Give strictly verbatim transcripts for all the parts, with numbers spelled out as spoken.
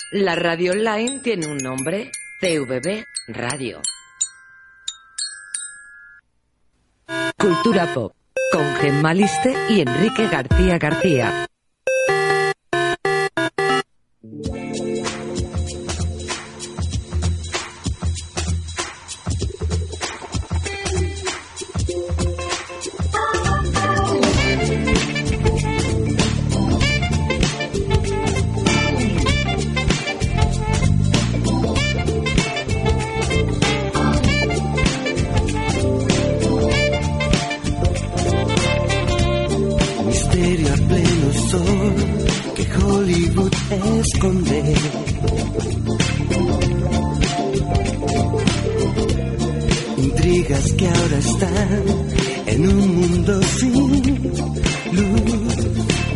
La radio online tiene un nombre, T V B Radio. Cultura Pop, con Gemma Liste y Enrique García García. Esconder. Intrigas que ahora están en un mundo sin luz.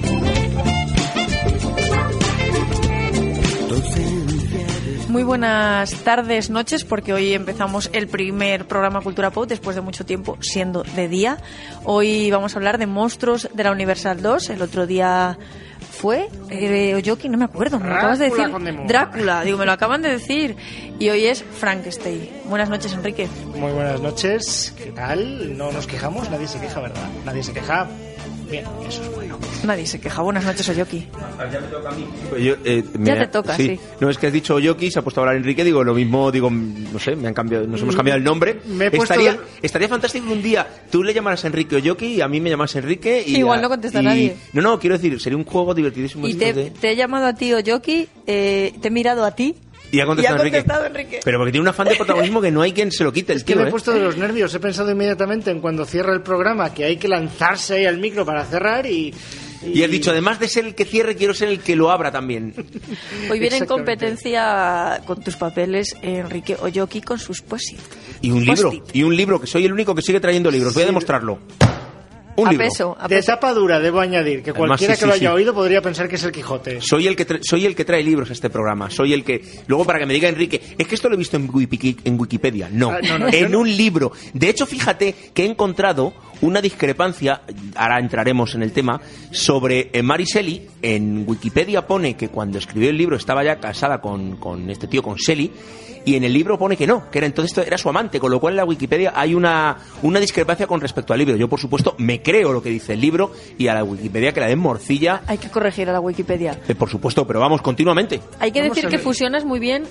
Muy buenas tardes, noches, porque hoy empezamos el primer programa Cultura Pop después de mucho tiempo siendo de día. Hoy vamos a hablar de monstruos de la Universal dos. El otro día fue eh, Oyoki, no me acuerdo, me lo acabas de decir. Drácula, digo, me lo acaban de decir. Y hoy es Frankenstein. Buenas noches, Enrique. Muy buenas noches, ¿qué tal? No nos quejamos, nadie se queja, ¿verdad? Nadie se queja. Bien, eso es bueno. Nadie se queja. Buenas noches, Oyoki. Ya me toca a mí. Pues yo, eh, ya me, te toca, sí. sí. No, es que has dicho Oyoki, se ha puesto a hablar Enrique, digo, lo mismo, digo, no sé, me han cambiado, nos hemos cambiado el nombre. Me he estaría, puesto... estaría fantástico un día tú le llamaras a Enrique Oyoki y a mí me llamas Enrique. Y Igual a, no contesta y, nadie. No, no, quiero decir, sería un juego divertidísimo. Y te, de... te he llamado a ti, Oyoki, eh, te he mirado a ti. Y ha contestado, y ha contestado Enrique. Enrique. Pero porque tiene un afán de protagonismo que no hay quien se lo quite. El es que tío, me he ¿eh? puesto de los nervios. He pensado inmediatamente en cuando cierra el programa que hay que lanzarse ahí al micro para cerrar y... Y, y has dicho, además de ser el que cierre, quiero ser el que lo abra también. Hoy viene en competencia con tus papeles Enrique Oyoki con sus post-it. Y un libro, y un libro, que soy el único que sigue trayendo libros. Voy a demostrarlo. Un a libro. Peso, a de peso. tapa dura, debo añadir, que Además, cualquiera sí, que lo sí, haya sí. oído podría pensar que es el Quijote. Soy el que tra- soy el que trae libros a este programa. Soy el que... Luego, para que me diga Enrique, es que esto lo he visto en, Wiki- en Wikipedia. No, Ah, no, no, en no. un libro. De hecho, fíjate que he encontrado una discrepancia, ahora entraremos en el tema, sobre eh, Mary Shelley. En Wikipedia pone que cuando escribió el libro estaba ya casada con, con este tío, con Shelley, y en el libro pone que no, que era entonces era su amante, con lo cual en la Wikipedia hay una, una discrepancia con respecto al libro. Yo, por supuesto, me creo lo que dice el libro y a la Wikipedia que la den morcilla. Hay que corregir a la Wikipedia. Eh, por supuesto, pero vamos continuamente. Hay que Vamos decir a que ver. fusionas muy bien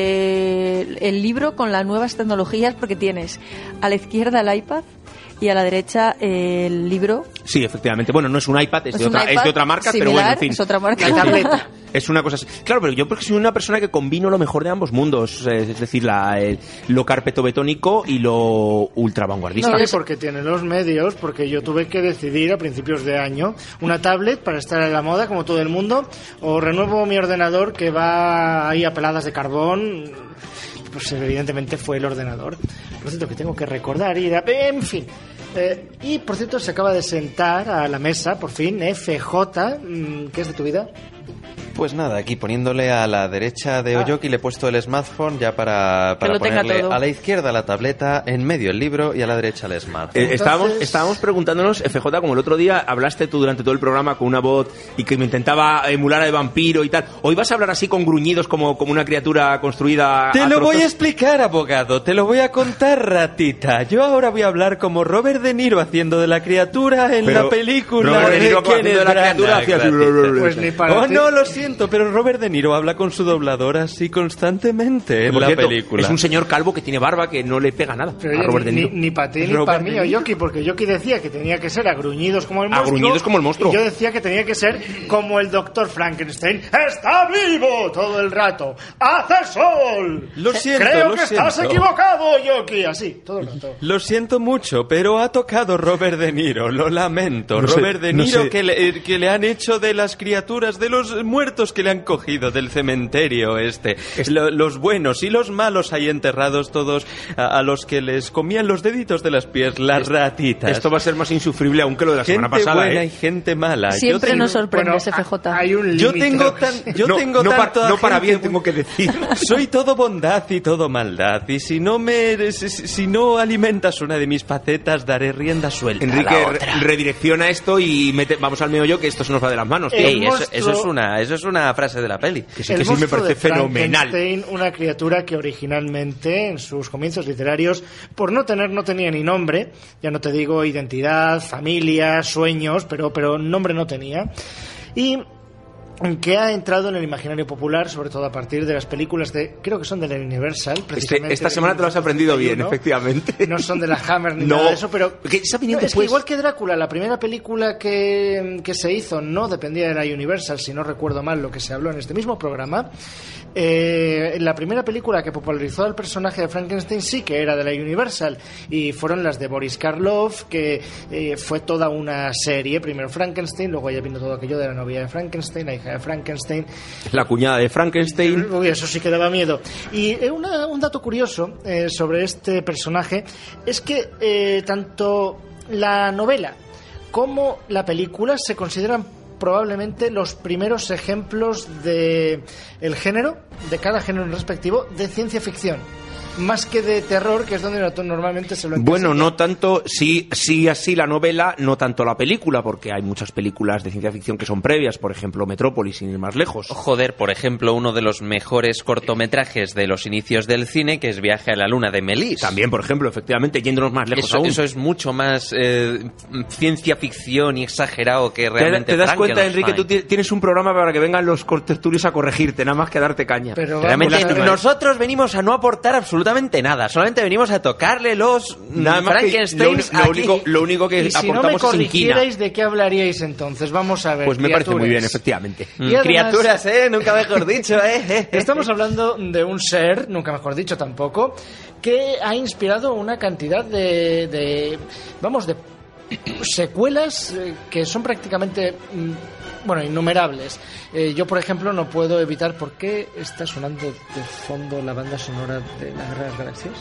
eh, el libro con las nuevas tecnologías, porque tienes a la izquierda el iPad y a la derecha el libro. Sí, efectivamente. Bueno, no es un iPad, es, Es de, un otra, iPad es de otra marca, similar, pero bueno, en fin. es otra marca. La tableta. Es una cosa así. Claro, pero yo porque soy una persona que combino lo mejor de ambos mundos, eh, es decir, la, el- lo carpetobetónico y lo ultra vanguardista. No, y porque tiene los medios, porque yo tuve que decidir a principios de año una tablet para estar en la moda como todo el mundo, o renuevo mi ordenador que va ahí a peladas de carbón. Pues evidentemente fue el ordenador. Por cierto, que tengo que recordar y en fin. Eh, y por cierto, se acaba de sentar a la mesa, por fin, F J. ¿Qué es de tu vida? Pues nada, aquí poniéndole a la derecha de Ah. Oyoki le he puesto el smartphone ya para, para lo tenga ponerle todo. a la izquierda la tableta, en medio el libro y a la derecha el smartphone. Eh, estábamos, Entonces- estábamos preguntándonos, F J, como el otro día hablaste tú durante todo el programa con una voz y que me intentaba emular al vampiro y tal. Hoy vas a hablar así con gruñidos como, como una criatura construida. Te a lo voy a trozos? explicar, abogado, te lo voy a contar, ratita. Yo ahora voy a hablar como Robert De Niro haciendo de la criatura en Pero la película Robert De de Niro Kenneth haciendo de la criatura Branagh, hacía así, ratita. Pues ni para Oh, ti. no, lo siento, pero Robert De Niro habla con su doblador así constantemente en Por la cierto, película. es un señor calvo que tiene barba que no le pega nada Pero a oye, Robert De ni, Niro. ni para ti ni Robert para De mí, Niro. Oyoki, porque Yoki decía que tenía que ser a gruñidos como el A monstruo. gruñidos como el monstruo. Y yo decía que tenía que ser como el doctor Frankenstein. ¡Está vivo todo el rato! ¡Hace sol! Lo siento, Creo lo que estás siento. equivocado, Yoki. Así, todo el rato. Lo siento mucho, pero ha tocado Robert De Niro, lo lamento. No sé, Robert De no Niro sé. que, le, eh, que le han hecho de las criaturas, de los muertos que le han cogido del cementerio este. Lo- los buenos y los malos ahí enterrados todos, a, a los que les comían los deditos de las pies, las ratitas. Esto va a ser más insufrible aún que lo de la gente semana pasada, buena ¿eh? y gente mala. Siempre yo nos tengo, sorprendes, Bueno, F J. hay un yo límite. tengo, tan, yo no, tengo no, tanto pa- a no para gente bien, bu- tengo que decir. Soy todo bondad y todo maldad. Y si no me si, si no alimentas una de mis facetas, daré rienda suelta. Enrique, a la re- otra. redirecciona esto y mete, vamos al meollo, que esto se nos va de las manos, tío. El Ey, eso, monstruo- eso es una, eso es una frase de la peli. Que sí, El que sí me monstruo parece de fenomenal. Frankenstein, una criatura que originalmente, en sus comienzos literarios, por no tener, no tenía ni nombre, ya no te digo identidad, familia, sueños, pero, pero nombre no tenía. Y que ha entrado en el imaginario popular, sobre todo a partir de las películas de, creo que son de la Universal. Este, esta semana te lo has aprendido bien, efectivamente. No son de la Hammer ni no, nada de eso, pero que esa no, es pues... que igual que Drácula, la primera película que, que se hizo no dependía de la Universal, si no recuerdo mal lo que se habló en este mismo programa. Eh, la primera película que popularizó al personaje de Frankenstein sí que era de la Universal, y fueron las de Boris Karloff, que eh, fue toda una serie. Primero Frankenstein, luego ya vino todo aquello de la novia de Frankenstein, la hija de Frankenstein, la cuñada de Frankenstein. Uy, eso sí que daba miedo. Y eh, una, un dato curioso eh, sobre este personaje es que eh, tanto la novela como la película se consideran probablemente los primeros ejemplos de el género, de cada género respectivo, de ciencia ficción, más que de terror, que es donde normalmente se lo encasilla. Bueno, no tanto, sí, sí así la novela, no tanto la película, porque hay muchas películas de ciencia ficción que son previas, por ejemplo Metrópolis, sin ir más lejos. Joder, por ejemplo, uno de los mejores cortometrajes de los inicios del cine, que es Viaje a la Luna de Méliès. También, por ejemplo, efectivamente, yéndonos más lejos eso, aún. Eso es mucho más eh, ciencia ficción y exagerado que realmente ¿Te, te das cuenta, Frankenstein? Enrique? Tú tienes un programa para que vengan los contertulios a corregirte, nada más que a darte caña. Pero realmente vamos, nosotros venimos a no aportar absolutamente nada, solamente venimos a tocarle los nada más Frankenstein. Lo, lo, único, lo único que y si no me aportamos es inquina. corrigierais, ¿de qué hablaríais entonces? Vamos a ver. Pues me parece muy bien, criaturas. efectivamente. Mm, Y además- criaturas, ¿eh? Nunca mejor dicho, ¿eh? Estamos hablando de un ser, nunca mejor dicho tampoco, que ha inspirado una cantidad de, de vamos, de secuelas eh, que son prácticamente, mm, bueno, innumerables. Eh, yo, por ejemplo, no puedo evitar... ¿Por qué está sonando de fondo la banda sonora de la Guerra de las Galaxias?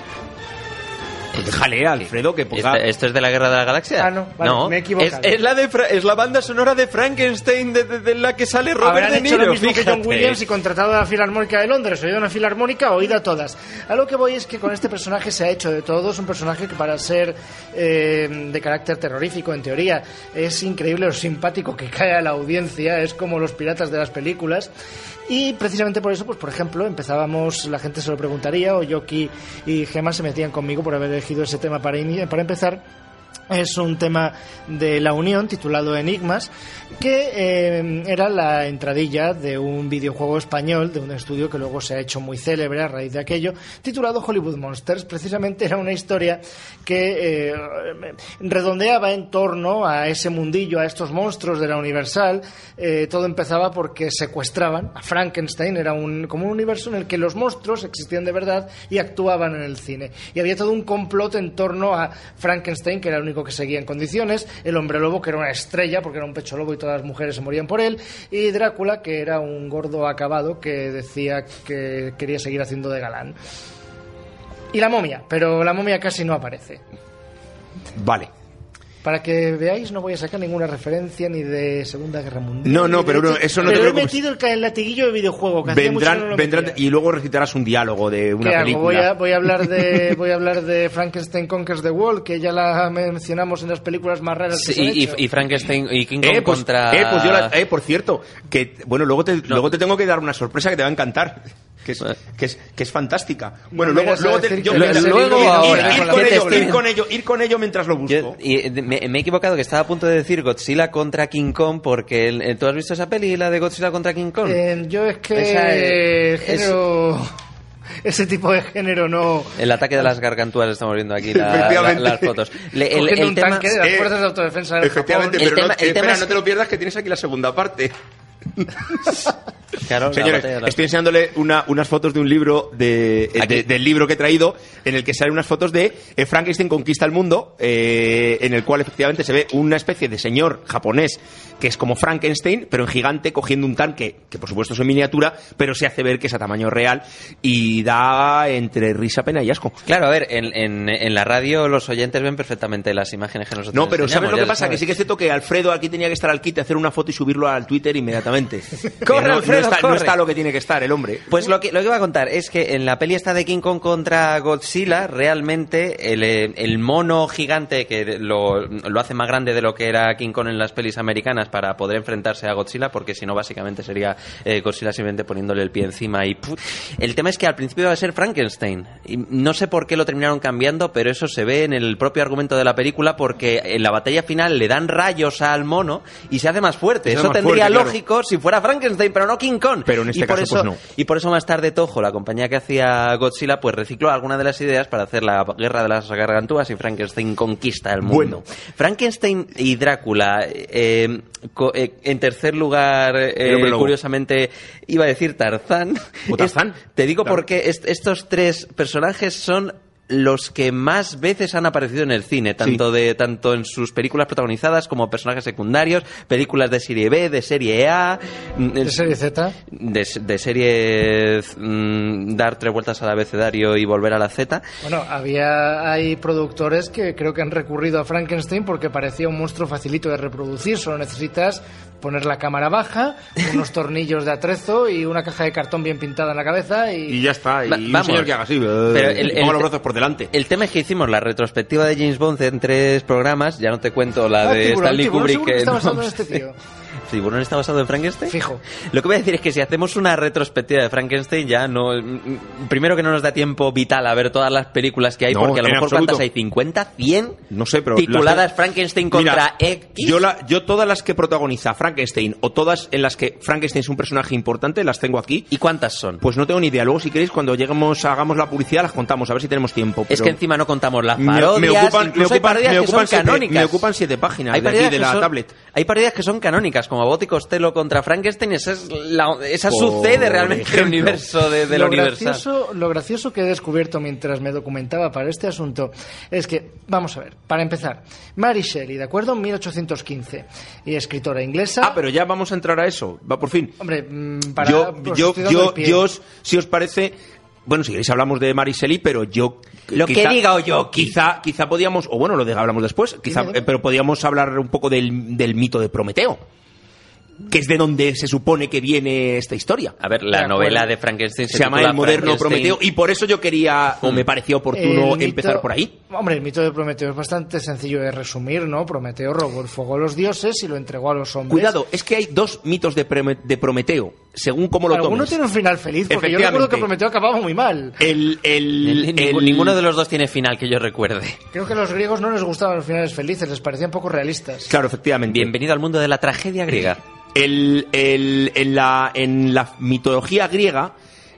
Pues déjale, Alfredo, que ponga... ¿Esto, esto es de la Guerra de la Galaxia? Ah, no, vale, me he equivocado. Es, es la de Fra- es la banda sonora de Frankenstein de, de, de la que sale Robert Habrán De hecho Niro. lo mismo que John fíjate. Williams y contratado a la Filarmónica de Londres. Oído una Filarmónica, oída todas. A lo que voy es que con este personaje se ha hecho de todo. Es un personaje que, para ser eh, de carácter terrorífico, en teoría, es increíble lo simpático que cae a la audiencia. Es como los piratas de las películas. Y precisamente por eso, pues por ejemplo, empezábamos, la gente se lo preguntaría, o Yoki y Gemma se metían conmigo por haber elegido ese tema para, in- para empezar. Es un tema de La Unión titulado Enigmas, que eh, era la entradilla de un videojuego español de un estudio que luego se ha hecho muy célebre a raíz de aquello, titulado Hollywood Monsters. Precisamente era una historia que eh, redondeaba en torno a ese mundillo, a estos monstruos de la Universal. Eh, todo empezaba porque secuestraban a Frankenstein. Era un, como un universo en el que los monstruos existían de verdad y actuaban en el cine. Y había todo un complot en torno a Frankenstein, que era el único que seguía en condiciones, el hombre lobo, que era una estrella porque era un pecho lobo y todas las mujeres se morían por él, y Drácula, que era un gordo acabado que decía que quería seguir haciendo de galán. Y la momia, pero la momia casi no aparece. Vale. Para que veáis, no voy a sacar ninguna referencia ni de Segunda Guerra Mundial. No, no, ni de pero no, hecho- eso no te pero he preocupes. metido el, ca- el latiguillo de videojuego, que hacía mucho que no Vendrán, lo vendrán metía. y luego recitarás un diálogo de ¿Qué una hago? película. Voy a, voy a hablar de voy a hablar de Frankenstein Conquers the World, que ya la mencionamos en las películas más raras que Sí, se han y, hecho. y, y Frankenstein y King Kong Eh, pues, contra... eh, pues yo la- eh, por cierto, que bueno, luego te, luego te tengo que dar una sorpresa que te va a encantar. Que es, que es, que es fantástica. Bueno, No luego, me vas a luego, te- decir yo- que mira, me- luego luego ir, ahora, ir con la con mente ello, estoy- ir con ello, ir con ello mientras lo busco. Yo- y, eh, me, me he equivocado, que estaba a punto de decir Godzilla contra King Kong, porque el- el- ¿tú has visto esa peli, la de Godzilla contra King Kong? Eh, yo es que Esa es- género ese tipo de género no. El ataque de las gargantúas, estamos viendo aquí la- la- Efectivamente. las fotos. Le- el, Cogiendo el un tema, tanque de las Eh, fuerzas de autodefensa del Efectivamente, Japón. El pero no, tema- el espera, tema es- no te lo pierdas, que tienes aquí la segunda parte. claro, la Señores, batalla de las- estoy enseñándole una- unas fotos de un libro de, eh, Aquí. de- del libro que he traído, en el que salen unas fotos de eh, Frankenstein conquista el mundo, eh, en el cual efectivamente se ve una especie de señor japonés que es como Frankenstein, pero en gigante, cogiendo un tanque, que por supuesto es en miniatura, pero se hace ver que es a tamaño real y da entre risa, pena y asco. Claro, a ver, en, en, en la radio los oyentes ven perfectamente las imágenes que nosotros No, pero ¿sabes enseñamos, lo ya que pasa? sabes. Que sí que es cierto que Alfredo aquí tenía que estar al quite, hacer una foto y subirlo al Twitter inmediatamente. ¡Corre, Que no, Alfredo, no está, está, no está lo que tiene que estar el hombre. Pues lo que, lo que iba a contar es que en la peli esta de King Kong contra Godzilla, realmente el, el mono gigante que lo, lo hace más grande de lo que era King Kong en las pelis americanas para poder enfrentarse a Godzilla, porque si no básicamente sería eh, Godzilla simplemente poniéndole el pie encima y ¡puf! El tema es que al principio iba a ser Frankenstein y no sé por qué lo terminaron cambiando, pero eso se ve en el propio argumento de la película, porque en la batalla final le dan rayos al mono y se hace más fuerte. Eso tendría fuerte, lógico claro. si fuera Frankenstein, pero no King Kong. Pero en este y por caso eso, pues no. Y por eso más tarde Toho, la compañía que hacía Godzilla, pues recicló algunas de las ideas para hacer la guerra de las gargantúas y Frankenstein conquista el mundo. Bueno. Frankenstein y Drácula, eh, co- eh, en tercer lugar, eh, curiosamente, iba a decir Tarzán. ¿O Tarzán? Es, te digo claro. porque est- estos tres personajes son los que más veces han aparecido en el cine, tanto sí. de tanto en sus películas protagonizadas como personajes secundarios, películas de serie B, de serie A, de serie Z, de, de serie mm, dar tres vueltas al abecedario y volver a la Z. Bueno, había hay productores que creo que han recurrido a Frankenstein porque parecía un monstruo facilito de reproducir, solo necesitas poner la cámara baja, unos tornillos de atrezo y una caja de cartón bien pintada en la cabeza y, y ya está, y Va, vamos, un señor que haga así, pero el, ponga los brazos por delante. El tema es que hicimos la retrospectiva de James Bond en tres programas, ya no te cuento la ah, de tiburón, Stanley tiburón, Kubrick. Que está basado no, en este tío. ¿Tiburón está basado en Frankenstein? Fijo. Lo que voy a decir es que si hacemos una retrospectiva de Frankenstein ya no... Primero que no nos da tiempo vital a ver todas las películas que hay, no, porque a lo mejor absoluto. ¿cuántas hay? ¿cincuenta? ¿cien? No sé, pero... Tituladas las... Frankenstein contra Mira, X. Yo, la, yo todas las que protagoniza Frankenstein o todas en las que Frankenstein es un personaje importante las tengo aquí. ¿Y cuántas son? Pues no tengo ni idea. Luego si queréis cuando lleguemos, hagamos la publicidad las contamos, a ver si tenemos tiempo. Pero... Es que encima no contamos las parodias, me, me ocupan, incluso me ocupan, hay parodias me que ocupan son siete, canónicas. Me ocupan siete páginas hay de aquí de la son, tablet. Hay parodias que son canónicas, como Abbott y Costello contra Frankenstein, esa, es la, esa sucede realmente ejemplo. en el universo de, de lo lo universal. Gracioso, lo gracioso que he descubierto mientras me documentaba para este asunto es que, vamos a ver, para empezar, Mary Shelley, ¿de acuerdo? mil ochocientos quince, y escritora inglesa. Ah, pero ya vamos a entrar a eso, va por fin. Hombre, para... Yo, pues yo, yo, yo, si os parece... Bueno, si queréis hablamos de Mary Shelley, pero yo... Lo quizá, que diga yo. Quizá, quizá podíamos... O bueno, lo de, hablamos después. Quizá, eh, pero podíamos hablar un poco del, del mito de Prometeo, que es de donde se supone que viene esta historia. A ver, la novela de Frankenstein se, se llama El moderno Prometeo, y por eso yo quería, o me parecía oportuno mito, empezar por ahí. Hombre, el mito de Prometeo es bastante sencillo de resumir, ¿no? Prometeo robó el fuego a los dioses y lo entregó a los hombres. Cuidado, es que hay dos mitos de, de Prometeo, según cómo lo tomes. Alguno tiene un final feliz, porque yo recuerdo que Prometeo acababa muy mal. El, el, el, el, ninguno de los dos tiene final que yo recuerde. Creo que a los griegos no les gustaban los finales felices, les parecían poco realistas. Claro, efectivamente. Bienvenido al mundo de la tragedia griega. El, el, en, la, en la mitología griega,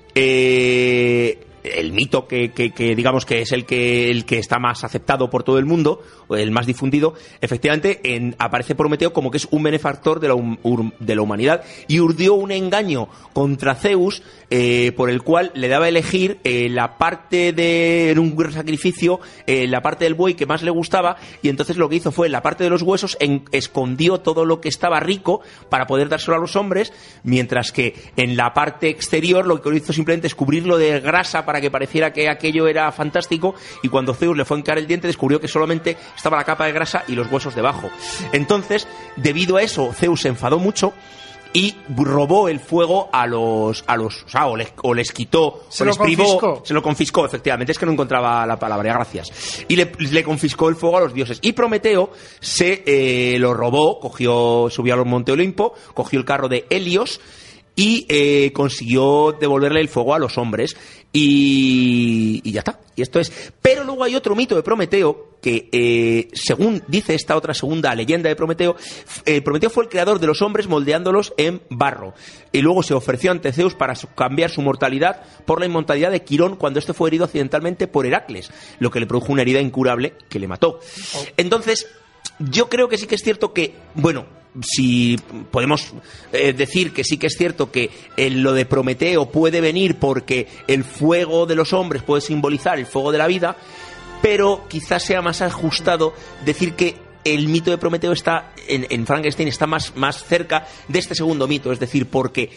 eh, el mito que, que, que digamos que es el que, el que está más aceptado por todo el mundo, o el más difundido, efectivamente en, aparece Prometeo como que es un benefactor de la, um, de la humanidad, y urdió un engaño contra Zeus, eh, por el cual le daba a elegir eh, la parte de, en un sacrificio, eh, la parte del buey que más le gustaba, y entonces lo que hizo fue, en la parte de los huesos, en, escondió todo lo que estaba rico para poder dárselo a los hombres, mientras que en la parte exterior lo que hizo simplemente es cubrirlo de grasa para que pareciera que aquello era fantástico, y cuando Zeus le fue a hincar el diente descubrió que solamente estaba la capa de grasa y los huesos debajo. Entonces, debido a eso, Zeus se enfadó mucho y robó el fuego a los, a los, o sea, o les, o les quitó, se o lo les privó, confiscó. se lo confiscó, efectivamente, es que no encontraba la palabra, gracias, y le, le confiscó el fuego a los dioses, y Prometeo se eh, lo robó, cogió, subió al monte Olimpo, cogió el carro de Helios y eh, consiguió devolverle el fuego a los hombres, y, y ya está, y esto es. Pero luego hay otro mito de Prometeo que, eh, según dice esta otra segunda leyenda de Prometeo, eh, Prometeo fue el creador de los hombres moldeándolos en barro, y luego se ofreció ante Zeus para cambiar su mortalidad por la inmortalidad de Quirón cuando este fue herido accidentalmente por Heracles, lo que le produjo una herida incurable que le mató. Entonces, yo creo que sí que es cierto que, bueno, si podemos eh, decir que sí que es cierto que eh, lo de Prometeo puede venir porque el fuego de los hombres puede simbolizar el fuego de la vida, pero quizás sea más ajustado decir que el mito de Prometeo está en, en Frankenstein está más, más cerca de este segundo mito, es decir, porque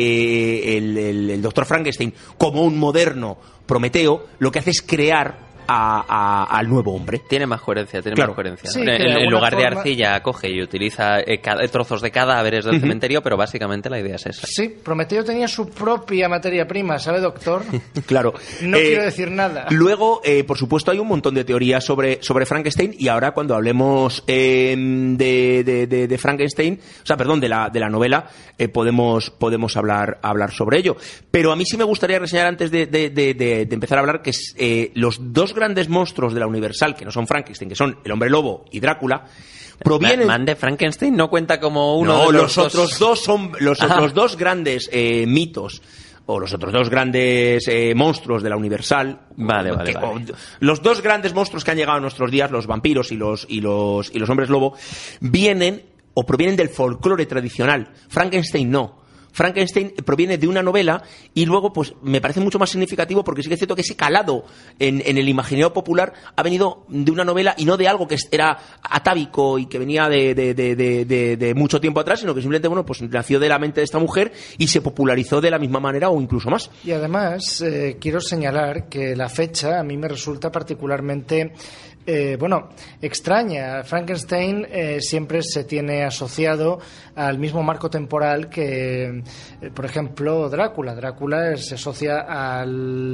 eh, el, el, el doctor Frankenstein, como un moderno Prometeo, lo que hace es crear a, a, al nuevo hombre. Tiene más coherencia, tiene Claro. más coherencia. Sí, en, que de en alguna lugar de forma- arcilla coge y utiliza eh, ca- trozos de cadáveres del Ujú. cementerio, pero básicamente la idea es esa. Sí, Prometeo tenía su propia materia prima, ¿sabe, doctor? Claro. No Eh, quiero decir nada. Luego, eh, por supuesto, hay un montón de teorías sobre, sobre Frankenstein, y ahora cuando hablemos eh, de, de, de, de Frankenstein, o sea, perdón, de la, de la novela, eh, podemos, podemos hablar, hablar sobre ello. Pero a mí sí me gustaría reseñar antes de, de, de, de, de empezar a hablar que eh, los dos grandes monstruos de la Universal, que no son Frankenstein, que son el Hombre Lobo y Drácula, provienen... Man de Frankenstein no cuenta como uno no, de los, los, dos- otros dos son los Ajá. otros dos grandes eh, mitos, o los otros dos grandes eh, monstruos de la Universal. Vale, vale, que- vale. o- los dos grandes monstruos que han llegado a nuestros días, los vampiros y los y los y los hombres lobo, vienen o provienen del folclore tradicional. Frankenstein no. Frankenstein proviene de una novela, y luego pues me parece mucho más significativo porque sí que es cierto que ese calado en, en el imaginario popular ha venido de una novela y no de algo que era atávico y que venía de, de, de, de, de, de mucho tiempo atrás, sino que simplemente bueno pues nació de la mente de esta mujer y se popularizó de la misma manera o incluso más. Y además, eh, quiero señalar que la fecha a mí me resulta particularmente, eh, bueno, extraña. Frankenstein eh, siempre se tiene asociado al mismo marco temporal que, eh, por ejemplo, Drácula. Drácula se asocia a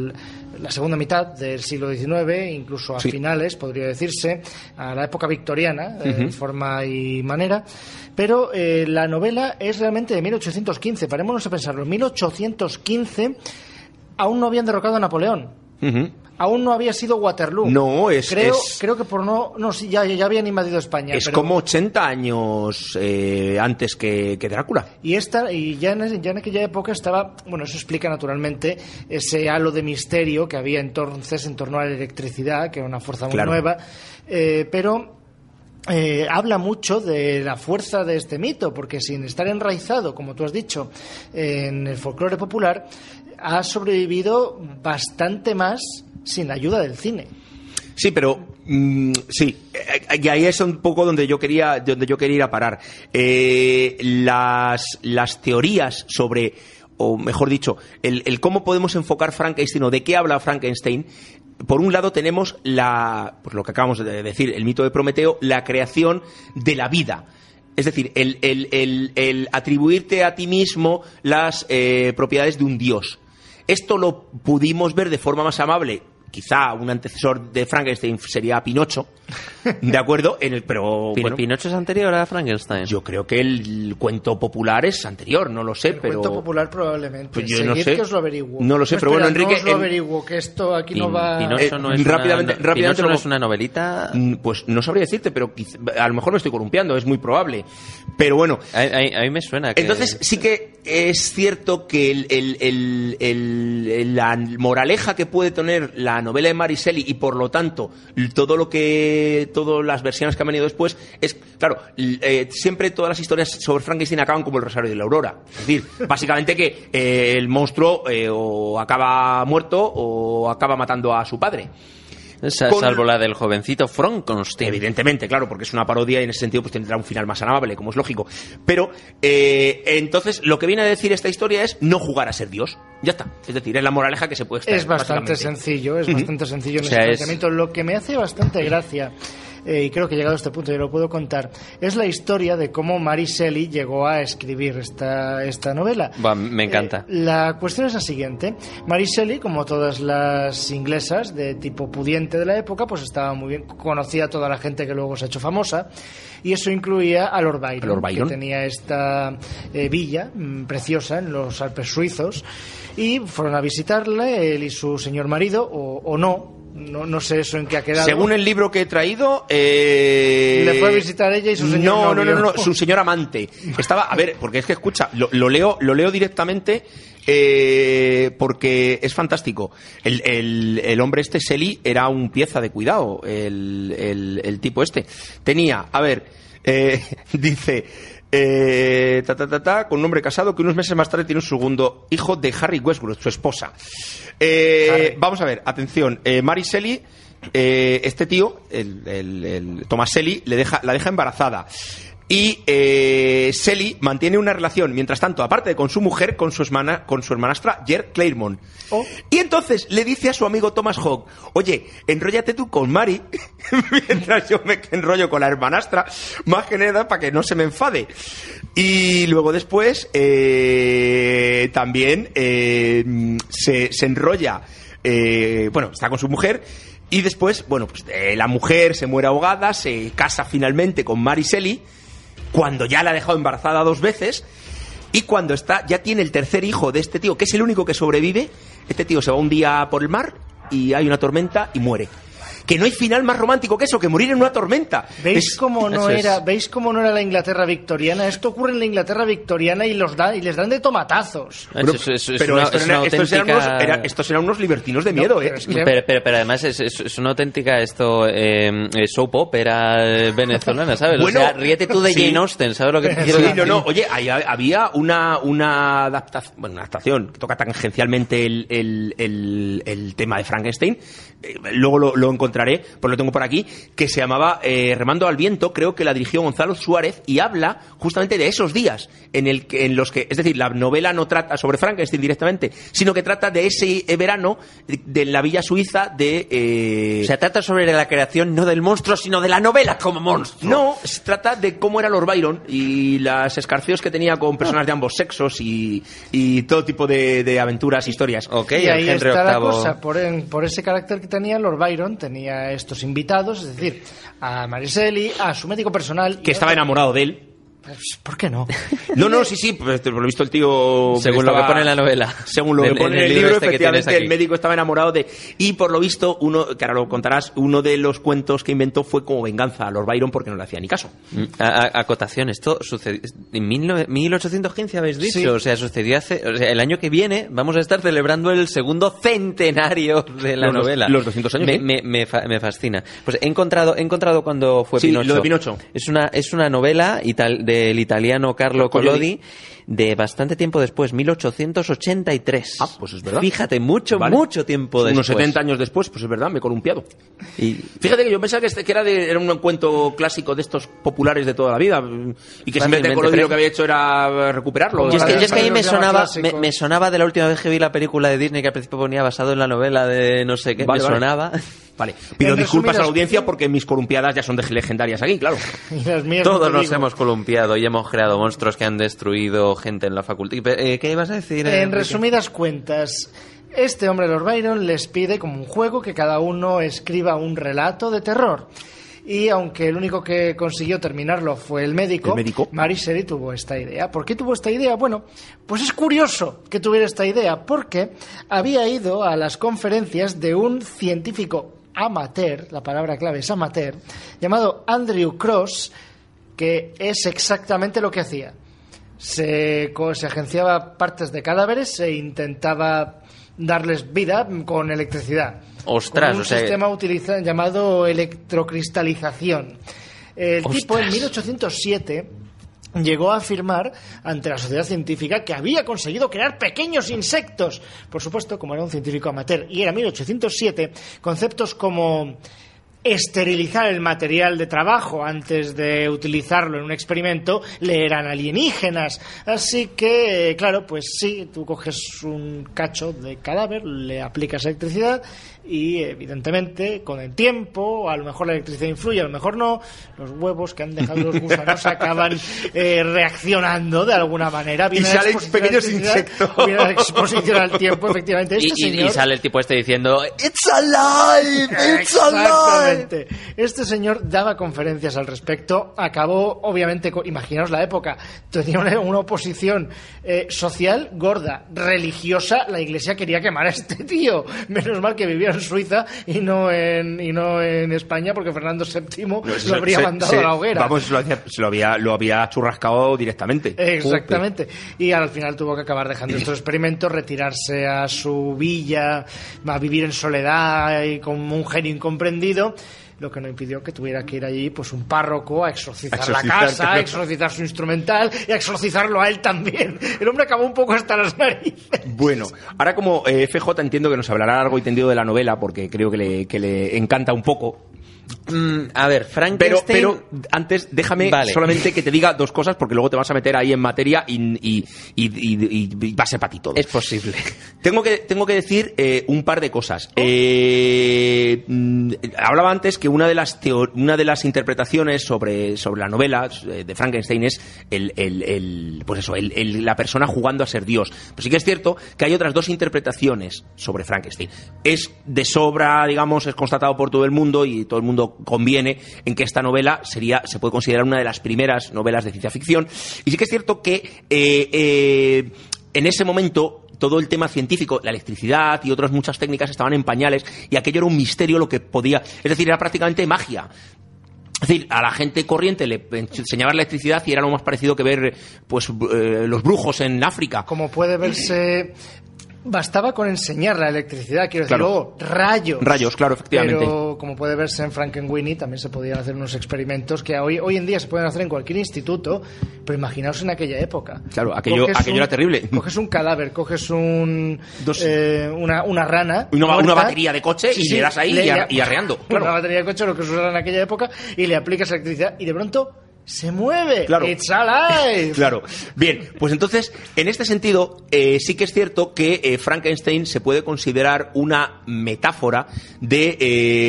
la segunda mitad del siglo diecinueve, incluso a Sí. finales, podría decirse, a la época victoriana, eh, Ujú. en forma y manera. Pero eh, la novela es realmente de mil ochocientos quince. Parémonos a pensarlo. En mil ochocientos quince aún no habían derrocado a Napoleón. Uh-huh. Aún no había sido Waterloo. No, es- Creo, es- creo que por no... No, sí, ya, ya habían invadido España. Es pero- como ochenta años eh, antes que, que Drácula. Y, esta, y ya, en, ya en aquella época estaba... Bueno, eso explica naturalmente ese halo de misterio que había entonces en torno a la electricidad, que era una fuerza muy Claro. nueva. Eh, pero... Eh, habla mucho de la fuerza de este mito, porque sin estar enraizado, como tú has dicho, en el folclore popular, ha sobrevivido bastante más sin la ayuda del cine. Sí, pero mm, sí, eh, y ahí es un poco donde yo quería, donde yo quería ir a parar. Eh, las, las teorías sobre, o mejor dicho, el, el cómo podemos enfocar Frankenstein o de qué habla Frankenstein. Por un lado tenemos la, pues lo que acabamos de decir, el mito de Prometeo, la creación de la vida. Es decir, el, el, el, el atribuirte a ti mismo las eh, propiedades de un dios. Esto lo pudimos ver de forma más amable. Quizá un antecesor de Frankenstein sería Pinocho, ¿de acuerdo? En el, pero Pin- bueno, Pinocho es anterior a Frankenstein. yo creo que el cuento popular es anterior, no lo sé, El pero... cuento popular probablemente. Pues yo Seguid no sé. que os lo averiguo. No lo sé, pero espera, bueno, Enrique, No os lo en- averiguo, que esto aquí no Pin- va... Pinocho Eh, no es rápidamente- una, rápidamente Pinocho no lo- es una novelita. Mm, Pues no sabría decirte, pero quizá- a lo mejor me estoy columpiando, es muy probable. Pero bueno, A, a- a mí me suena que... entonces sí que es cierto que el, el- el- el- el- la moraleja que puede tener la novela de Mary Shelley, y por lo tanto todo lo que todas las versiones que han venido después, es claro, l- eh, siempre todas las historias sobre Frankenstein acaban como el Rosario de la Aurora, es decir, básicamente que eh, el monstruo eh, o acaba muerto o acaba matando a su padre. Sa- con- Salvo la del jovencito Frankenstein. Evidentemente, claro, porque es una parodia y en ese sentido pues tendrá un final más amable, como es lógico. Pero, eh, entonces, lo que viene a decir esta historia es no jugar a ser Dios. Ya está. Es decir, es la moraleja que se puede extraer, Es bastante básicamente. sencillo, es Ujú. bastante sencillo en O sea, ese es- planteamiento. Lo que me hace bastante gracia, eh, y creo que llegado a este punto yo lo puedo contar, es la historia de cómo Mary Shelley llegó a escribir esta, esta novela. Buah, me encanta. Eh, la cuestión es la siguiente. Mary Shelley, como todas las inglesas de tipo pudiente de la época, pues estaba muy bien conocida a toda la gente que luego se ha hecho famosa, y eso incluía a Lord Byron, A Lord Byron. que tenía esta eh, villa mm, preciosa en los Alpes suizos, y fueron a visitarle él y su señor marido, o, o no, no, no sé eso en qué ha quedado. Según el libro que he traído, eh... Le fue a visitar ella y su señor no, no, novio. no, no, no, su señor amante. Estaba, a ver, porque es que escucha, lo, lo leo, lo leo directamente eh, porque es fantástico. El, el, el hombre este, Shelley, era un pieza de cuidado, el, el, el tipo este. Tenía, a ver, eh, dice... Eh, ta, ta, ta, ta, con un hombre casado que unos meses más tarde tiene un segundo hijo de Harry Westbrook, su esposa. Eh, Harry. vamos a ver, atención, eh, Mary Shelley, eh, este tío, el, el, el Thomas Shelley, le deja, la deja embarazada. Y eh, eh, Sally mantiene una relación, mientras tanto, aparte de con su mujer, con su hermana, con su hermanastra, Jer Claremont. Oh. Y entonces le dice a su amigo Thomas Hogg, oye, enróllate tú con Mary, mientras yo me enrollo con la hermanastra, más que nada para que no se me enfade. Y luego después, eh, también eh, se, se enrolla, eh, bueno, está con su mujer. Y después, bueno, pues eh, la mujer se muere ahogada, se casa finalmente con Mary Shelley, cuando ya la ha dejado embarazada dos veces, y cuando está ya tiene el tercer hijo de este tío, que es el único que sobrevive. Este tío se va un día por el mar y hay una tormenta y muere. Que no hay final más romántico que eso, que morir en una tormenta. ¿Veis es, cómo no es. era, ¿Veis cómo no era la Inglaterra victoriana? Esto ocurre en la Inglaterra victoriana y los da, y les dan de tomatazos. Bueno, Eso es- es pero una- estos, es una eran, estos eran auténtica- unos, era- estos eran unos libertinos de miedo, No, ¿eh? pero es que- Pero, pero, pero además es, es, es una auténtica esto eh, eh, soap opera eh, venezolana, ¿sabes? Bueno, o sea, ríete tú de sí. Jane Austen, ¿sabes lo que te quiero Sí, decir? no, no, oye, ahí había una, una adaptación, bueno, una adaptación que toca tangencialmente el, el, el, el tema de Frankenstein, eh, luego lo, lo encontraré, pues lo tengo por aquí, que se llamaba eh, Remando al viento, creo que la dirigió Gonzalo Suárez, y habla justamente de esos días en, el que, en los que, es decir, la novela no trata sobre Frankenstein directamente, sino que trata de ese verano de, de la villa suiza de... Eh, O sea, trata sobre la creación no del monstruo, sino de la novela como monstruo. No, se trata de cómo era Lord Byron y las escarceos que tenía con personas de ambos sexos y, y todo tipo de, de aventuras, historias. Ok, y el ahí Henry está la octavo. cosa, por, en- por ese carácter que tenía Lord Byron, tenía estos invitados, es decir, a Mary Shelley, a su médico personal... Que y estaba otro- enamorado de él. Pues, ¿por qué no? No, no, sí, sí, pues, por lo visto el tío... Según lo que pone en la novela. Según lo En- que pone en en el el libro libro, este que efectivamente, tienes aquí. el médico estaba enamorado de... Y por lo visto, uno, que ahora lo contarás, uno de los cuentos que inventó fue como venganza a Lord Byron porque no le hacía ni caso. Mm, a- a- Acotación, esto sucedió en mil nove- mil ochocientos quince, habéis dicho. Sí. O sea, sucedió hace. O sea, el año que viene vamos a estar celebrando el segundo centenario de la Los- novela. los doscientos años, Me, ¿sí? me, me fa- me fascina. Pues he encontrado, he encontrado cuando fue Sí, Pinocho. lo de Pinocho. Es una, es una novela ital- del italiano Carlo Collodi. Collodi de bastante tiempo después, mil ochocientos ochenta y tres. Ah, pues es verdad. Fíjate, mucho, Vale. mucho tiempo después. Unos setenta años después, pues es verdad, me he columpiado. Y, Fíjate que yo pensaba que, este, que era, de, era un cuento clásico de estos populares de toda la vida y que simplemente Fácilmente, Collodi pero- lo que había hecho era recuperarlo. Yo es que, Para- yo es que ahí para me los llama sonaba, clásico. me, me sonaba de la última vez que vi la película de Disney que al principio ponía basado en la novela de no sé qué, Vale, me vale. sonaba. Vale, pido En disculpas a la resumidas- audiencia porque mis columpiadas ya son de legendarias aquí, claro. Y las mías Todos no te nos digo. hemos columpiado y hemos creado monstruos que han destruido gente en la facultad. Eh, ¿Qué ibas a decir? En Enrique? resumidas cuentas, este hombre Lord Byron les pide como un juego que cada uno escriba un relato de terror. Y aunque el único que consiguió terminarlo fue el médico, El médico. Mary Shelley tuvo esta idea. ¿Por qué tuvo esta idea? Bueno, pues es curioso que tuviera esta idea, porque había ido a las conferencias de un científico amateur, la palabra clave es amateur, llamado Andrew Cross, que es exactamente lo que hacía. Se, co- se agenciaba partes de cadáveres, se intentaba darles vida con electricidad. Ostras, con un o sea- sistema utiliza- llamado electrocristalización. El Ostras. tipo en mil ochocientos siete llegó a afirmar ante la sociedad científica que había conseguido crear pequeños insectos. Por supuesto, como era un científico amateur y era mil ochocientos siete, conceptos como esterilizar el material de trabajo antes de utilizarlo en un experimento le eran alienígenas. Así que, claro, pues sí, tú coges un cacho de cadáver, le aplicas electricidad y, evidentemente, con el tiempo, a lo mejor la electricidad influye, a lo mejor no, los huevos que han dejado los gusanos acaban eh, reaccionando de alguna manera. Viene Y la salen exposición a la pequeños electricidad, insectos. viene la exposición al tiempo, efectivamente. Este Y, y- y señor... sale el tipo este diciendo It's alive, it's alive. Exactamente. Este señor daba conferencias al respecto. Acabó, obviamente, co- imaginaos la época, tenía una, una oposición eh, social gorda, religiosa. La iglesia quería quemar a este tío. Menos mal que vivía en Suiza y no en, y no en España, porque Fernando séptimo lo habría Se- mandado se- a la hoguera. Vamos, lo, hacía- se lo había, lo había churrascado directamente. Exactamente. Y al final tuvo que acabar dejando estos experimentos, retirarse a su villa, a vivir en soledad y como un genio incomprendido. Lo que no impidió que tuviera que ir allí pues un párroco a exorcizar, A exorcizar, la casa, claro. a exorcizar su instrumental y a exorcizarlo a él también. El hombre acabó un poco hasta las narices. Bueno, ahora como eh, F J entiendo que nos hablará largo y tendido de la novela porque creo que le, que le encanta un poco. Mm, a ver, Frankenstein... Pero, pero antes déjame vale. solamente que te diga dos cosas porque luego te vas a meter ahí en materia y, y, y, y, y va a ser para ti todo. Es posible. Tengo que, tengo que decir eh, un par de cosas. Eh, mm, hablaba antes que una de las teo- una de las interpretaciones sobre, sobre la novela de Frankenstein es el, el, el, pues eso, el, el, la persona jugando a ser Dios. Pero sí que es cierto que hay otras dos interpretaciones sobre Frankenstein. Es de sobra, digamos, es constatado por todo el mundo y todo el mundo conviene en que esta novela sería, se puede considerar una de las primeras novelas de ciencia ficción. Y sí que es cierto que eh, eh, en ese momento todo el tema científico, la electricidad y otras muchas técnicas estaban en pañales y aquello era un misterio lo que podía... Es decir, era prácticamente magia. Es decir, a la gente corriente le enseñaba la electricidad y era lo más parecido que ver pues eh, los brujos en África. Como puede verse... Bastaba con enseñar la electricidad, quiero decir, Claro. luego rayos. Rayos, claro, efectivamente. Pero como puede verse en Frankenweenie, también se podían hacer unos experimentos que hoy, hoy en día se pueden hacer en cualquier instituto, pero imaginaos en aquella época. Claro, aquello, Coges aquello un- era terrible. Coges un cadáver, coges un Dos- eh, una, una rana. Una, muerta, una batería de coche y le das ahí le- y, ar- y arreando. Claro. Una batería de coche, lo que se usaba en aquella época, y le aplicas electricidad y de pronto se mueve. Claro. It's alive. Claro. Bien, pues entonces, en este sentido, eh, sí que es cierto que eh, Frankenstein se puede considerar una metáfora de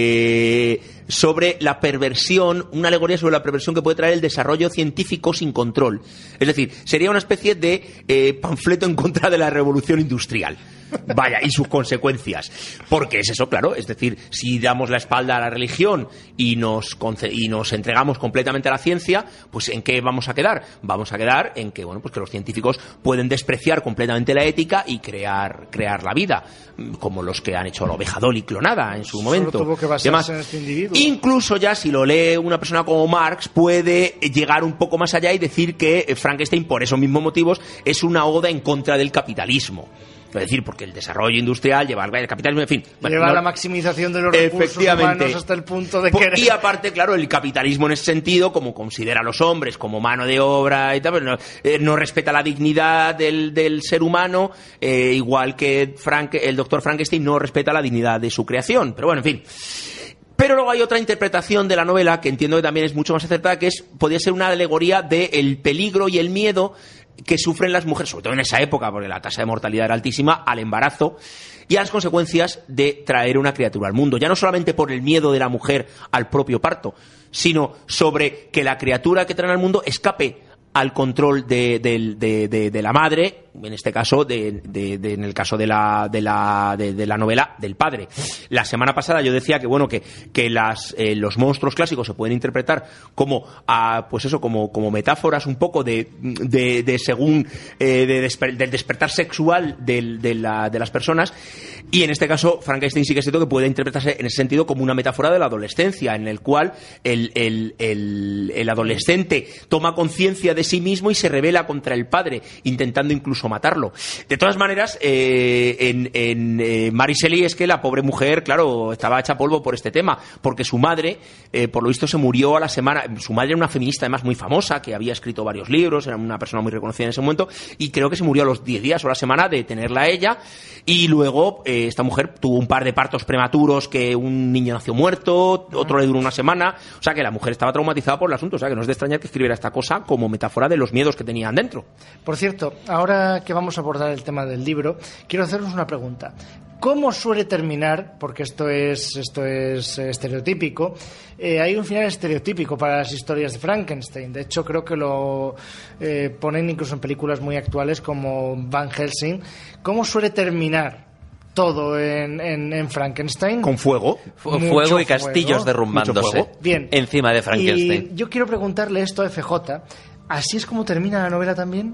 eh, sobre la perversión, una alegoría sobre la perversión que puede traer el desarrollo científico sin control. Es decir, sería una especie de eh, panfleto en contra de la revolución industrial. Vaya, y sus consecuencias. Porque es eso, claro. Es decir, si damos la espalda a la religión y nos, conce- y nos entregamos completamente a la ciencia, pues ¿en qué vamos a quedar? Vamos a quedar en que, bueno, pues que los científicos pueden despreciar completamente la ética y crear, crear la vida, como los que han hecho la oveja Dolly clonada en su Solo momento. tuvo que basarse Demás. en este individuo. Incluso ya si lo lee una persona como Marx, puede llegar un poco más allá y decir que Frankenstein, por esos mismos motivos, es una oda en contra del capitalismo. Es decir, porque el desarrollo industrial lleva al capitalismo, en fin. Bueno, Lleva no- la maximización de los recursos Efectivamente. humanos hasta el punto de Po- querer. Y aparte, claro, el capitalismo en ese sentido, como considera a los hombres como mano de obra y tal, pues no, eh, no respeta la dignidad del, del ser humano, eh, igual que Frank, el doctor Frankenstein no respeta la dignidad de su creación. Pero bueno, en fin. Pero luego hay otra interpretación de la novela que entiendo que también es mucho más acertada, que es podría ser una alegoría del peligro y el miedo que sufren las mujeres, sobre todo en esa época, porque la tasa de mortalidad era altísima, al embarazo y a las consecuencias de traer una criatura al mundo. Ya no solamente por el miedo de la mujer al propio parto, sino sobre que la criatura que traen al mundo escape al control de, de, de, de, de la madre, en este caso, de, de, de, en el caso de la, de, la, de, de la novela, del padre. La semana pasada yo decía que bueno que, que las, eh, los monstruos clásicos se pueden interpretar como, a, pues eso, como, como metáforas un poco de, de, de según eh, de desper, del despertar sexual del, de, la, de las personas. Y en este caso, Frankenstein sí que es cierto que puede interpretarse en ese sentido como una metáfora de la adolescencia, en el cual el, el, el, el adolescente toma conciencia de sí mismo y se rebela contra el padre, intentando incluso matarlo. De todas maneras, eh, en, en eh, Mary Shelley es que la pobre mujer, claro, estaba hecha polvo por este tema, porque su madre, eh, por lo visto, se murió a la semana. Su madre era una feminista, además, muy famosa, que había escrito varios libros, era una persona muy reconocida en ese momento, y creo que se murió a los diez días o a la semana de tenerla a ella, y luego eh, esta mujer tuvo un par de partos prematuros, que un niño nació muerto, otro le duró una semana, o sea que la mujer estaba traumatizada por el asunto, o sea que no es de extrañar que escribiera esta cosa como metáfora de los miedos que tenían dentro. Por cierto, ahora que vamos a abordar el tema del libro, quiero haceros una pregunta. ¿Cómo suele terminar? Porque esto es, esto es eh, estereotípico. Eh, hay un final estereotípico para las historias de Frankenstein. De hecho, creo que lo eh, ponen incluso en películas muy actuales como Van Helsing. ¿Cómo suele terminar todo en, en, en Frankenstein? Con fuego. Fu- Mucho fuego y castillos fuego. derrumbándose. Mucho fuego. Bien. Encima de Frankenstein. Y yo quiero preguntarle esto a F J. ¿Así es como termina la novela también?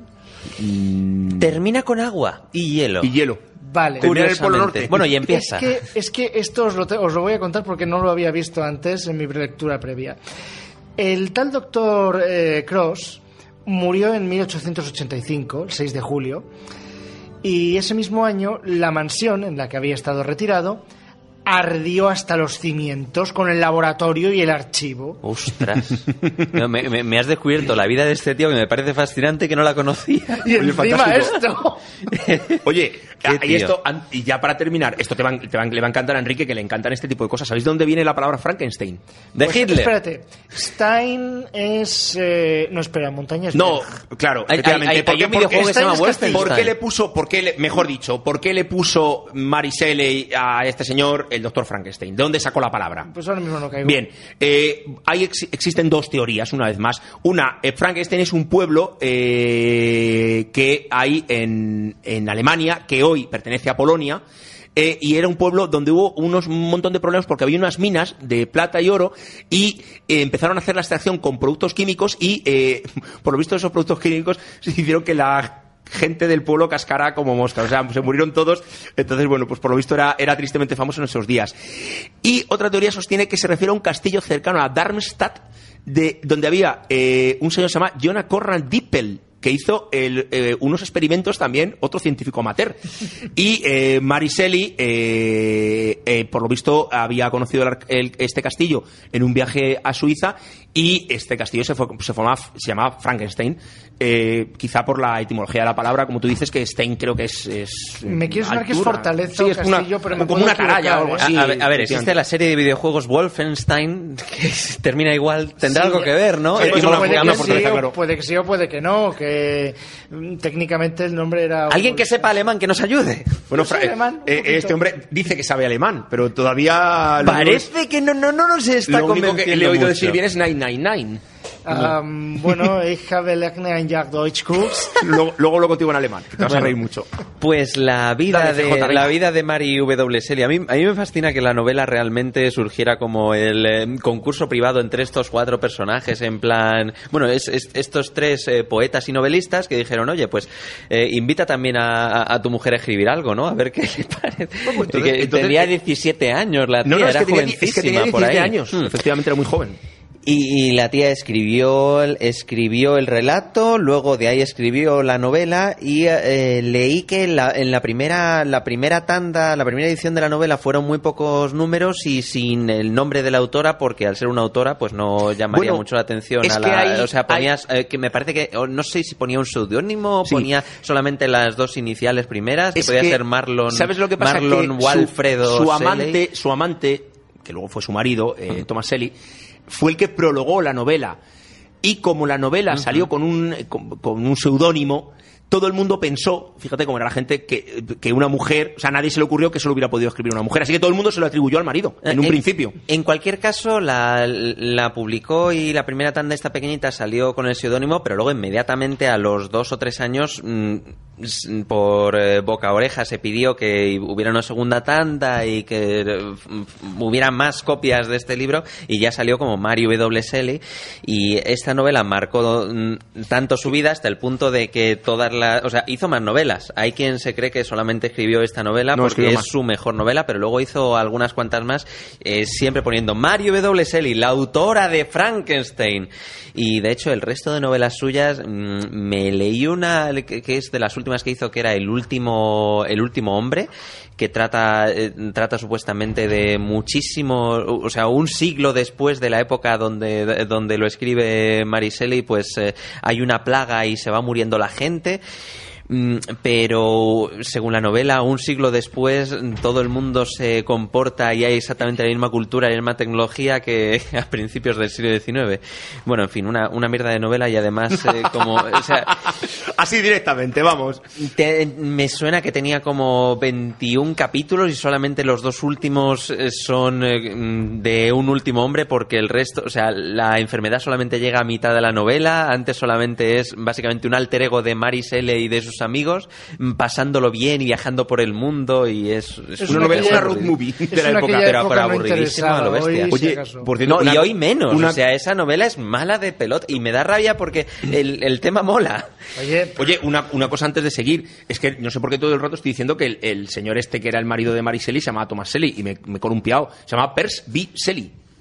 Termina con agua y hielo. Y hielo. Vale. Termina en el Polo Curiosamente. Norte. Bueno, y empieza. Es que, es que esto os lo, te- os lo voy a contar porque no lo había visto antes en mi lectura previa. El tal doctor eh, Cross murió en mil ochocientos ochenta y cinco, el seis de julio, y ese mismo año la mansión en la que había estado retirado ardió hasta los cimientos con el laboratorio y el archivo. Ostras. No, me, me, me has descubierto la vida de este tío que me parece fascinante, que no la conocía. Y Oye, encima fantástico. esto. Oye, Qué y tío. esto, y ya para terminar, esto te va, te va- le va a encantar a Enrique, que le encantan este tipo de cosas. ¿Sabéis de dónde viene la palabra Frankenstein? De Pues, Hitler. Espérate. Stein es... eh, no, espera, montañas. No, claro, Hay- efectivamente. hay- hay- ¿Por qué- hay un por qué- videojuego que se llama Stein es ¿Por Wolfenstein. qué le puso, por qué le- mejor dicho, por qué le puso Mariselle a este señor el doctor Frankenstein? ¿De dónde sacó la palabra? Pues ahora mismo no caigo. Bien, eh, hay ex- existen dos teorías, una vez más. Una, eh, Frankenstein es un pueblo eh, que hay en, en Alemania, que hoy pertenece a Polonia, eh, y era un pueblo donde hubo unos, un montón de problemas porque había unas minas de plata y oro y eh, empezaron a hacer la extracción con productos químicos y, eh, por lo visto, esos productos químicos hicieron que la gente del pueblo cascara como moscas, o sea, se murieron todos. Entonces, bueno, pues por lo visto era, era tristemente famoso en esos días. Y otra teoría sostiene que se refiere a un castillo cercano a Darmstadt, de, donde había eh, un señor que se llama Jonah Conrad Dippel, que hizo el, eh, unos experimentos también, otro científico amateur. Y eh, Mary Shelley, eh, eh, por lo visto, había conocido el, el, este castillo en un viaje a Suiza, y este castillo se, fue, se, formaba, se llamaba Frankenstein, eh, quizá por la etimología de la palabra, como tú dices, que Stein creo que es... es Me quiere sonar que es altura. fortaleza Sí, o es una- castillo, pero me como puedo una atalaya o algo equivocar, así. A, a ver, a ver, efectivamente. existe la serie de videojuegos Wolfenstein, que termina igual, tendrá Sí, algo que ver, ¿no? sí, Eh, pues como- una- puede, una que fortaleza, sí, claro. o puede que sí o puede que no, que mm, técnicamente el nombre era... Alguien que sepa alemán que nos ayude. Bueno, Yo sé Fra- alemán, un eh, poquito. este hombre dice que sabe alemán, pero todavía... lo único- Parece que no, no, no nos está Lo único que convenciendo le he oído mucho. decir bien es nueve nueve nueve. Um, bueno, ich habe lernen ein Jahr Deutsch Kurs. Luego, luego lo contigo en alemán, que te vas a reír mucho. Pues la vida Dale, C J, de venga. la vida de Mary W. Shelley. A mí, a mí me fascina que la novela realmente surgiera como el eh, concurso privado entre estos cuatro personajes, en plan, bueno, es, es- estos tres eh, poetas y novelistas que dijeron, oye, pues eh, invita también a, a- a tu mujer a escribir algo, ¿no? A ver qué le parece. Bueno, pues, Y que entonces- tenía diecisiete años la tía, No, no, es era que, tenía, jovencísima es que tenía por ahí. diecisiete años. Hmm. Efectivamente, era muy joven. Y, y la tía escribió, escribió el relato, luego de ahí escribió la novela y eh, leí que en la, en la primera, la primera tanda, la primera edición de la novela fueron muy pocos números y sin el nombre de la autora, porque al ser una autora pues no llamaría Bueno, mucho la atención es a que la, hay- o sea, ponías, eh, que me parece que, o no sé si ponía un seudónimo o Sí. ponía solamente las dos iniciales primeras, que Es podía que, ser Marlon, ¿sabes lo que pasa? Marlon Que su- Walfredo su, Shelley. amante, su amante, que luego fue su marido, eh, Thomas Shelley, fue el que prologó la novela. Y como la novela salió con un, con, con un seudónimo, todo el mundo pensó, fíjate cómo era la gente, que, que una mujer, o sea, a nadie se le ocurrió que solo hubiera podido escribir una mujer. Así que todo el mundo se lo atribuyó al marido, en un En- principio. En cualquier caso, la, la publicó y la primera tanda, esta pequeñita, salió con el seudónimo, pero luego inmediatamente a los dos o tres años, mm, s- por eh, boca a oreja, se pidió que hubiera una segunda tanda y que eh, f- hubiera más copias de este libro, y ya salió como Mary W. Shelley. Y esta novela marcó mm, tanto su vida hasta el punto de que todas las... O sea, hizo más novelas. Hay quien se cree que solamente escribió esta novela No, porque escribió es más. su mejor novela, pero luego hizo algunas cuantas más, eh, siempre poniendo Mary W. Shelley, la autora de Frankenstein. Y de hecho, el resto de novelas suyas, mmm, me leí una que, que es de las últimas que hizo, que era El último, el último hombre, que trata, eh, trata supuestamente de muchísimo, o sea, un siglo después de la época donde, donde lo escribe Mary Shelley, pues eh, hay una plaga y se va muriendo la gente. Mm, Pero según la novela, un siglo después todo el mundo se comporta y hay exactamente la misma cultura y la misma tecnología que a principios del siglo diecinueve. Bueno, en fin, una, una mierda de novela y además eh, como... O sea, Así directamente, vamos. te- me suena que tenía como veintiún capítulos y solamente los dos últimos eh, son eh, mm, de un último hombre, porque el resto, o sea, la enfermedad solamente llega a mitad de la novela. Antes solamente es básicamente un alter ego de Mary Shelley y de sus amigos, mm, pasándolo bien y viajando por el mundo, y es, es Es una una novela, aquella- una road movie es de la una época. aquella pero- época pero no aburridísima a lo interesaba. bestia. Hoy, si Oye, acaso. por cierto, No, una- y hoy menos. una- O sea, esa novela es mala de pelota y me da rabia porque el, el tema mola. Oye, Oye, una, una cosa antes de seguir, es que no sé por qué todo el rato estoy diciendo que el, el señor este que era el marido de Mary Shelley se llamaba Thomas Shelley y me, me he columpiado, se llamaba Percy B. Shelley.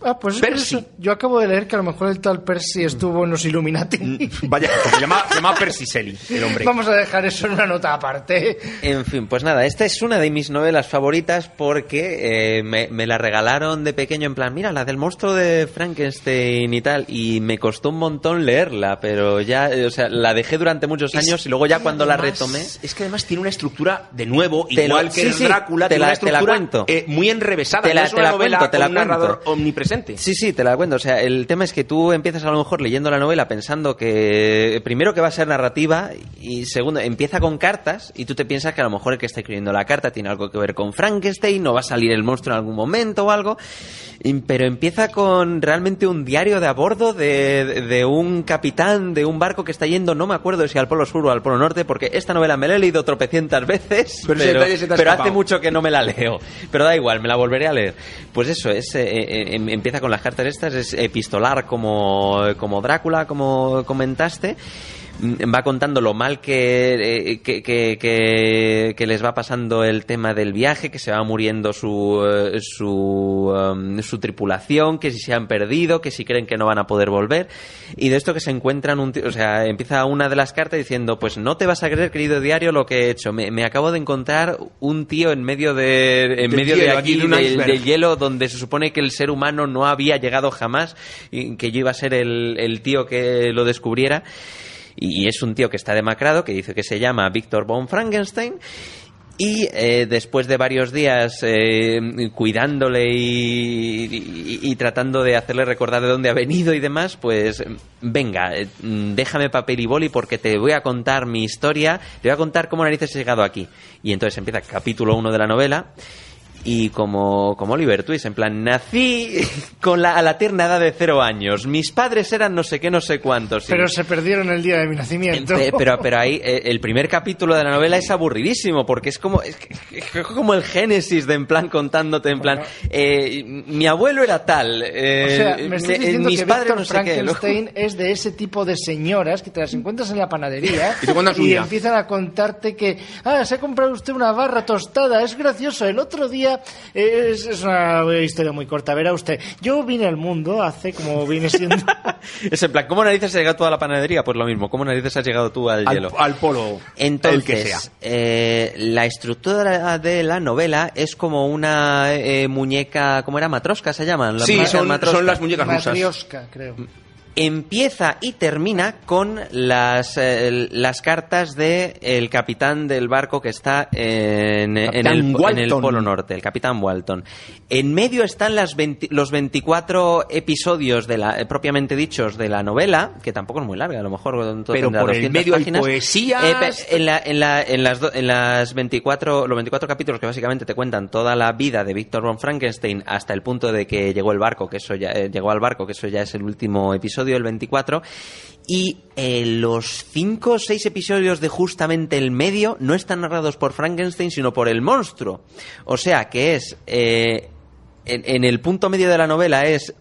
Ah, pues es Percy. eso. Yo acabo de leer que a lo mejor el tal Percy estuvo en los Illuminati. Vaya, se llama, se llama Percy Shelley, el hombre. Vamos a dejar eso en una nota aparte. En fin, pues nada, esta es una de mis novelas favoritas porque eh, me, me la regalaron de pequeño en plan, mira, la del monstruo de Frankenstein y tal, y me costó un montón leerla, pero ya, o sea, la dejé durante muchos años es, y luego ya cuando además, la retomé... Es que además tiene una estructura, de nuevo, te igual lo, que sí, el sí, Drácula, te tiene la, una estructura te la cuento. Eh, muy enrevesada, te la, no es te una la novela cuento, te la con un narrador cuento. omnipresente. Sí, sí, te la cuento. O sea, el tema es que tú empiezas a lo mejor leyendo la novela pensando que, primero, que va a ser narrativa y segundo, empieza con cartas y tú te piensas que a lo mejor el que está escribiendo la carta tiene algo que ver con Frankenstein, no va a salir el monstruo en algún momento o algo, pero empieza con realmente un diario de a bordo de, de un capitán de un barco que está yendo, no me acuerdo si al Polo Sur o al Polo Norte, porque esta novela me la he leído tropecientas veces, pero, pero, se te pero hace mucho que no me la leo. Pero da igual, me la volveré a leer. Pues eso, es, eh, eh, empieza con las cartas estas, es epistolar como, como Drácula, como comentaste. Va contando lo mal que, que, que, que, que les va pasando el tema del viaje, que se va muriendo su, su, um, su tripulación, que si se han perdido, que si creen que no van a poder volver. Y de esto que se encuentran, un tío, o sea, empieza una de las cartas diciendo, pues no te vas a creer, querido diario, lo que he hecho. Me, me acabo de encontrar un tío en medio de, en del medio hielo, de aquí, aquí de un del, iceberg. del hielo, donde se supone que el ser humano no había llegado jamás, y que yo iba a ser el, el tío que lo descubriera. Y es un tío que está demacrado, que dice que se llama Victor von Frankenstein. Y eh, después de varios días eh, cuidándole y, y, y tratando de hacerle recordar de dónde ha venido y demás, pues venga, eh, déjame papel y boli porque te voy a contar mi historia, te voy a contar cómo narices he llegado aquí. Y entonces empieza el capítulo uno de la novela. Y como, como Oliver Twist, en plan, nací con la, a la tierna edad de cero años. Mis padres eran no sé qué, no sé cuántos. Pero se perdieron el día de mi nacimiento. Eh, pero, pero ahí, eh, el primer capítulo de la novela es aburridísimo, porque es como, es, es como el génesis de en plan contándote, en plan, eh, mi abuelo era tal. Eh, o sea, me estás diciendo mis que padres Víctor no sé Frankenstein qué, ¿no? es de ese tipo de señoras que te las encuentras en la panadería y, te cuentan su y vida. empiezan a contarte que, ah, se ha comprado usted una barra tostada, es gracioso, el otro día... Eh, Es, es una historia muy corta, verá usted. Yo vine al mundo hace como viene siendo... Es en plan, ¿cómo narices has llegado tú a la panadería? Pues lo mismo, ¿cómo narices has llegado tú al, al hielo? Al polo, Entonces, el que sea. Eh, la estructura de la novela es como una eh, muñeca, ¿cómo era? ¿Matrosca se llaman? Sí, ma- son, matrosca. son las muñecas rusas. Matrioska, creo. Empieza y termina con las, eh, las cartas de el capitán del barco que está en, en, el, en el Polo Norte, el capitán Walton. En medio están las veinte, los veinticuatro episodios de la, eh, propiamente dichos de la novela, que tampoco es muy larga, a lo mejor todo pero tendrá por el doscientas medio páginas. hay poesías. Eh, pe- en, la, en, la, en, las do, en las veinticuatro, los veinticuatro capítulos que básicamente te cuentan toda la vida de Victor von Frankenstein hasta el punto de que llegó el barco, que eso ya eh, llegó al barco, que eso ya es el último episodio, el veinticuatro, y eh, los cinco o seis episodios de justamente el medio no están narrados por Frankenstein, sino por el monstruo. O sea que es eh, en, en el punto medio de la novela es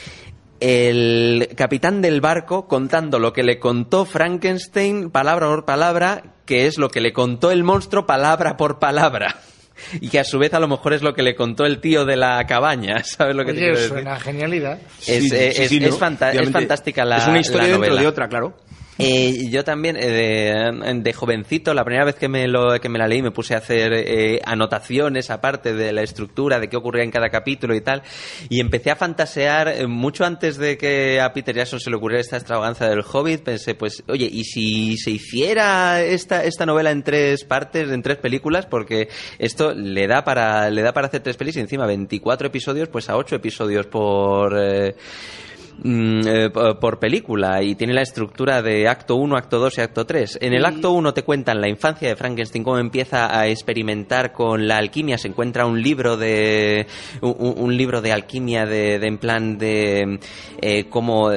el capitán del barco contando lo que le contó Frankenstein palabra por palabra, que es lo que le contó el monstruo palabra por palabra. Y que a su vez a lo mejor es lo que le contó el tío de la cabaña, ¿sabes lo que Oye, te quiero decir? suena genialidad. Es, Sí, eh, sí, es, sí, ¿no? es, fanta- es fantástica la Es una historia la dentro novela. de otra, claro. Eh, yo también, eh, de, de jovencito, la primera vez que me, lo, que me la leí me puse a hacer eh, anotaciones aparte de la estructura, de qué ocurría en cada capítulo y tal, y empecé a fantasear, eh, mucho antes de que a Peter Jackson se le ocurriera esta extravaganza del Hobbit, pensé, pues, oye, ¿y si se hiciera esta, esta novela en tres partes, en tres películas? Porque esto le da para, le da para hacer tres pelis y encima veinticuatro episodios, pues a ocho episodios por... Eh, Eh, por película, y tiene la estructura de acto uno, acto dos y acto tres. En el acto uno te cuentan la infancia de Frankenstein, cómo empieza a experimentar con la alquimia, se encuentra un libro de un, un libro de alquimia de, de en plan de eh, cómo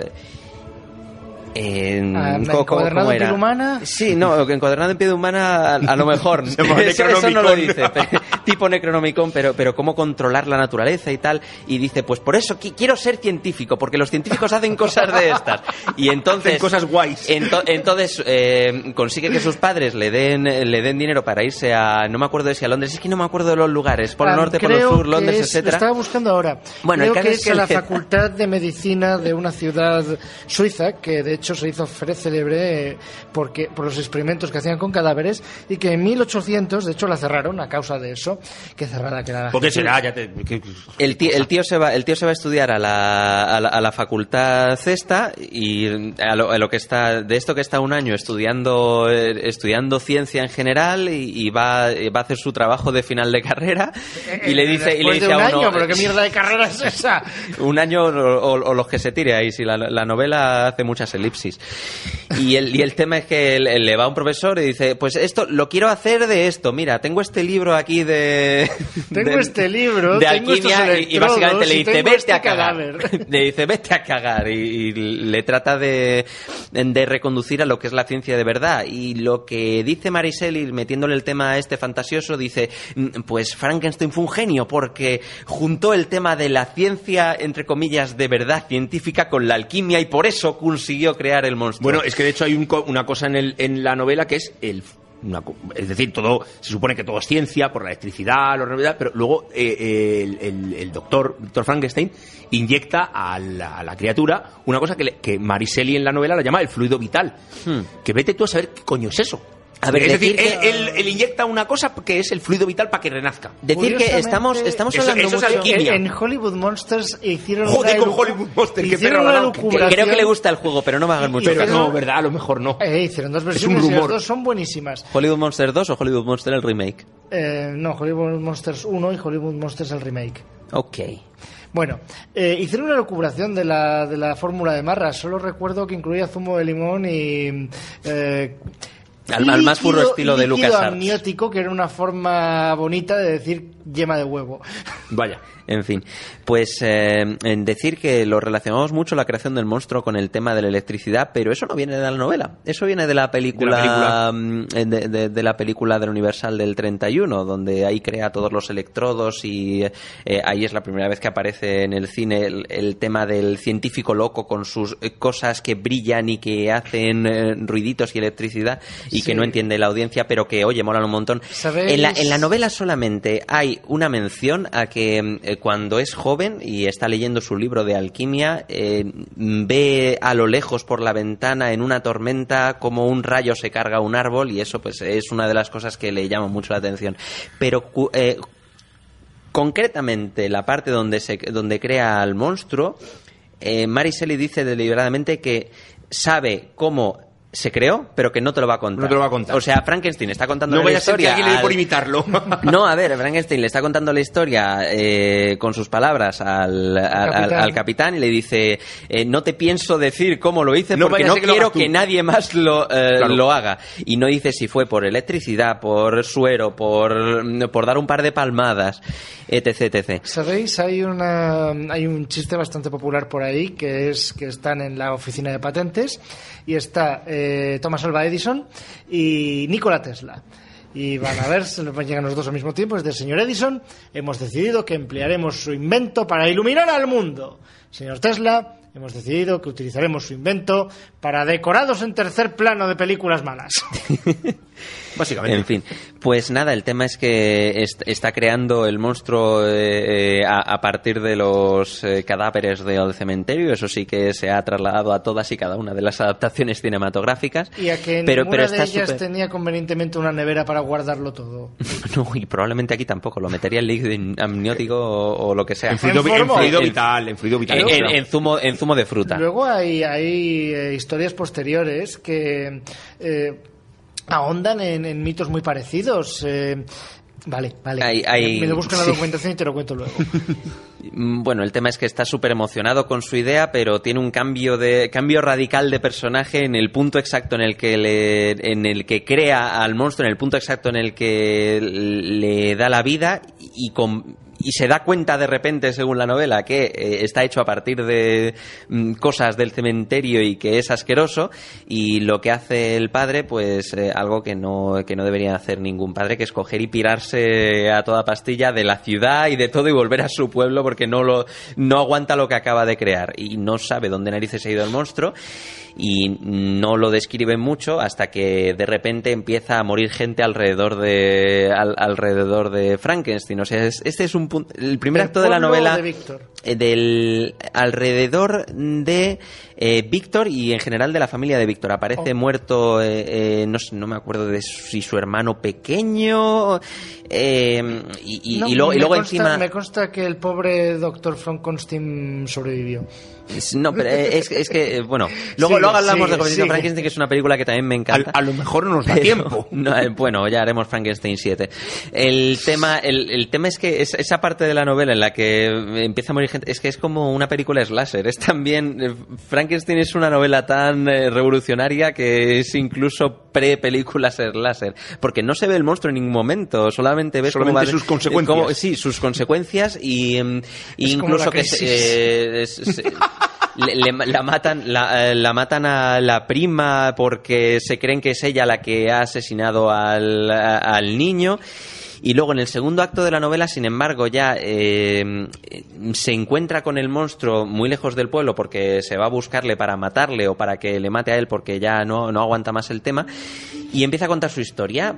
En, Ah, ¿cómo, ¿encuadernado cómo en era? piel humana? Sí, no, encuadernado en piel humana a, a lo mejor. Se pone eso, eso no lo Necronomicon. dice. Pero, tipo Necronomicon, pero, pero cómo controlar la naturaleza y tal. Y dice, pues por eso qui- quiero ser científico, porque los científicos hacen cosas de estas. Y entonces... Hacen cosas guays. Ento- entonces eh, consigue que sus padres le den le den dinero para irse a... No me acuerdo de si a Londres, es que no me acuerdo de los lugares. Por el Ah, norte, por el creo sur, que Londres, es- etcétera. Lo estaba buscando ahora. Bueno, el creo caso que es es que a la el- Facultad de Medicina de una ciudad suiza que de hecho se hizo fe- célebre eh, porque por los experimentos que hacían con cadáveres y que en mil ochocientos de hecho la cerraron a causa de eso. Qué cerrada que era la ¿Por qué gente. será? Ya te- que- El tío, el tío se va, el tío se va a estudiar a la, a la, a la facultad esta y a lo, a lo que está, de esto que está un año estudiando, eh, estudiando ciencia en general y, y va, y va a hacer su trabajo de final de carrera y le dice, y le Después dice de un a uno, año, pero qué mierda de carrera es esa. un año o, o- o los que se tire ahí, si la, la novela hace muchas elipsis. Y el, y el tema es que le, le va un profesor y dice, pues esto, lo quiero hacer de esto, mira, tengo este libro aquí de... Tengo de- este libro, de tengo estos alquimia y, y básicamente electrodos le y dice, tengo vete este a cagar. cadáver. Le dice, vete a cagar y, y le trata de, de reconducir a lo que es la ciencia de verdad. Y lo que dice Mariselli, metiéndole el tema a este fantasioso, dice, pues Frankenstein fue un genio porque juntó el tema de la ciencia, entre comillas, de verdad científica con la alquimia y por eso consiguió crear el monstruo. Bueno, es que de hecho hay un co- una cosa en, el, en la novela que es el... una co- es decir, todo se supone que todo es ciencia por la electricidad, la realidad, pero luego eh, el, el- el doctor, doctor Frankenstein inyecta a la, a la criatura una cosa que, le- que Mariselli en la novela la llama el fluido vital. Hmm. Que vete tú a saber qué coño es eso. A ver, es decir, decir él, que- él- él inyecta una cosa que es el fluido vital para que renazca. Decir que Curiosamente, estamos, estamos eso- hablando eso es mucho... alquimia. En, en Hollywood Monsters hicieron Joder, una con elucu- Hollywood Monsters, qué hicieron perro una ganado. Que- elucubración. Creo que le gusta el juego, pero no me hagan mucho y- caso. No, verdad, a lo mejor no. Eh, hicieron dos versiones y las rumor. dos son buenísimas. ¿Hollywood Monsters dos o Hollywood Monster el remake? Eh, no, Hollywood Monsters uno y Hollywood Monsters el remake. Ok. Bueno, eh, hicieron una lucubración de la, de la fórmula de Marras. Solo recuerdo que incluía zumo de limón y... Eh, Al- al más puro líquido- estilo de líquido LucasArts. amniótico, que era una forma bonita de decir yema de huevo. Vaya. En fin, pues eh, en decir que lo relacionamos mucho la creación del monstruo con el tema de la electricidad, pero eso no viene de la novela, eso viene de la película, mm, de, de- de la película del Universal del treinta y uno, donde ahí crea todos los electrodos y eh, ahí es la primera vez que aparece en el cine el, el tema del científico loco con sus eh, cosas que brillan y que hacen eh, ruiditos y electricidad y Sí. que no entiende la audiencia, pero que oye, molan un montón. ¿Sabéis? En la, en la novela solamente hay una mención a que eh, cuando es joven y está leyendo su libro de alquimia, eh, ve a lo lejos por la ventana en una tormenta como un rayo se carga un árbol y eso pues es una de las cosas que le llama mucho la atención. Pero cu- eh, concretamente la parte donde se donde crea al monstruo, eh, Mariselli dice deliberadamente que sabe cómo se creó, pero que no te lo va a contar. No te lo va a contar. O sea, Frankenstein está contando No la vaya a ser que historia alguien le dé al- por imitarlo. No, a ver, Frankenstein le está contando la historia eh, con sus palabras al, al, al- capitán. al capitán y le dice, eh, no te pienso decir cómo lo hice No porque vaya a no ser que lo quiero hagas tú. que nadie más lo, eh, Claro. lo haga. Y no dice si fue por electricidad, por suero, por, por dar un par de palmadas, etc, etcétera. ¿Sabéis? Hay una hay un chiste bastante popular por ahí que es que están en la oficina de patentes y está eh, Thomas Alva Edison y Nikola Tesla. Y van a ver, se nos llegan los dos al mismo tiempo. Es del señor Edison, hemos decidido que emplearemos su invento para iluminar al mundo. Señor Tesla, hemos decidido que utilizaremos su invento para decorados en tercer plano de películas malas. Básicamente. En fin, pues nada, el tema es que est- está creando el monstruo eh, eh, a, a partir de los eh, cadáveres del cementerio. Eso sí que se ha trasladado a todas y cada una de las adaptaciones cinematográficas. Y a que pero, ninguna pero de está ellas súper- tenía convenientemente una nevera para guardarlo todo. No, y probablemente aquí tampoco. Lo metería en líquido amniótico o, o lo que sea. En fluido, En en forma- fluido en- vital, en fluido vital. En, en- Claro. en zumo, en zumo de fruta. Luego hay, hay eh, historias posteriores que eh, ahondan en, en mitos muy parecidos. eh, vale, vale. Hay- hay- Me lo busco en la sí. documentación y te lo cuento luego. Mm, Bueno, el tema es que está súper emocionado con su idea, pero tiene un cambio de cambio radical de personaje en el punto exacto en el que le, en el que crea al monstruo, en el punto exacto en el que le da la vida y con y se da cuenta de repente, según la novela, que eh, está hecho a partir de mm, cosas del cementerio y que es asqueroso, y lo que hace el padre, pues eh, algo que no, que no debería hacer ningún padre, que es coger y pirarse a toda pastilla de la ciudad y de todo y volver a su pueblo porque no, lo, no aguanta lo que acaba de crear y no sabe dónde narices se ha ido el monstruo. Y no lo describen mucho hasta que de repente empieza a morir gente alrededor de al, alrededor de Frankenstein. O sea, es, este es un punto, el primer ¿El acto de la novela de Víctor? eh, del alrededor de eh, Víctor y en general de la familia de Víctor. Aparece Oh. muerto, eh, eh, no sé, no me acuerdo de si su hermano pequeño eh, y, y, No, y luego, y me luego consta, encima me consta que el pobre doctor Frankenstein sobrevivió. no, pero es, es que, bueno, luego, Sigue, luego hablamos sigue, de Conversación sigue. Frankenstein, que es una película que también me A, encanta. a lo mejor no nos da Pero, tiempo. no, eh, bueno, ya haremos Frankenstein siete. El tema, el, el tema es que es, esa parte de la novela en la que empieza a morir gente, es que es como una película slasher. Es también, eh, Frankenstein es una novela tan eh, revolucionaria que es incluso pre-película slasher. Porque no se ve el monstruo en ningún momento, solamente ves Solamente cómo va- sus consecuencias. cómo- sí, sus consecuencias y, em, y Es como incluso la que crisis. se, eh, es- se- Le, le- la matan la, eh, la matan a la prima porque se creen que es ella la que ha asesinado al, a- al niño. Y luego en el segundo acto de la novela, sin embargo, ya eh, se encuentra con el monstruo muy lejos del pueblo porque se va a buscarle para matarle o para que le mate a él porque ya no, no aguanta más el tema, y empieza a contar su historia.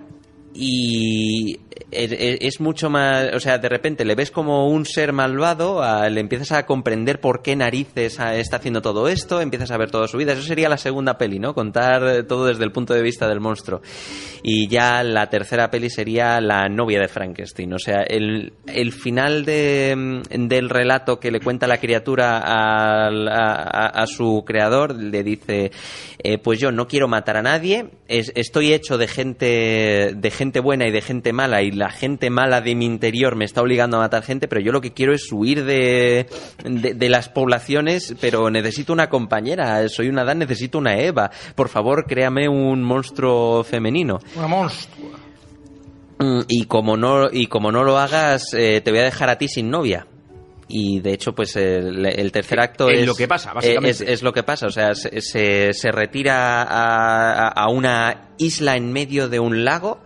Y es mucho más, o sea, de repente le ves como un ser malvado, a, le empiezas a comprender por qué narices a, está haciendo todo esto, empiezas a ver toda su vida. Eso sería la segunda peli, ¿no? Contar todo desde el punto de vista del monstruo. Y ya la tercera peli sería la novia de Frankenstein. O sea, el, el final de, del relato que le cuenta la criatura al- a, a, a su creador, le dice, eh, pues yo no quiero matar a nadie, es, estoy hecho de gente, de gente buena y de gente mala, y la gente mala de mi interior me está obligando a matar gente, pero yo lo que quiero es huir de, de, de las poblaciones, pero necesito una compañera, soy una Adán, necesito una Eva, por favor créame un monstruo femenino. Una monstrua. Mm, y como no y como no lo hagas, eh, te voy a dejar a ti sin novia. Y de hecho, pues el, el tercer acto Es es lo que pasa, básicamente. Es, es lo que pasa, o sea, se, se, se retira a, a una isla en medio de un lago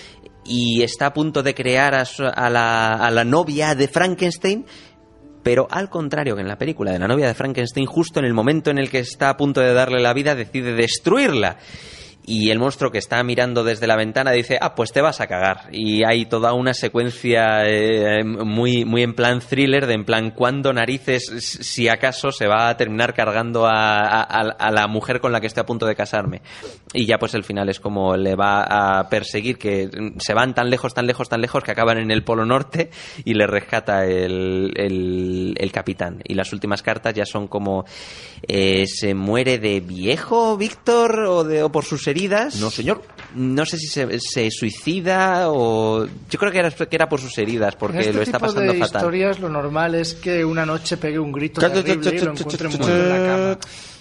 y está a punto de crear a, su- a, la, a la novia de Frankenstein. Pero al contrario que en la película de la novia de Frankenstein, justo en el momento en el que está a punto de darle la vida, decide destruirla. Y el monstruo que está mirando desde la ventana dice, ah, pues te vas a cagar. Y hay toda una secuencia eh, muy, muy en plan thriller, de en plan, ¿cuándo narices, si acaso, se va a terminar cargando a, a, a la mujer con la que estoy a punto de casarme? Y ya pues el final es como le va a perseguir, que se van tan lejos, tan lejos, tan lejos, que acaban en el Polo Norte y le rescata el, el, el capitán. Y las últimas cartas ya son como, eh, ¿se muere de viejo, Víctor, o, de, o por sus heridas? No, señor. No sé si se, se suicida o... Yo creo que era, que era por sus heridas, porque En este lo está tipo pasando de fatal. historias lo normal es que una noche pegue un grito Cha, cha, terrible cha, y cha, lo cha, encuentre cha, muerto en la cha. cama.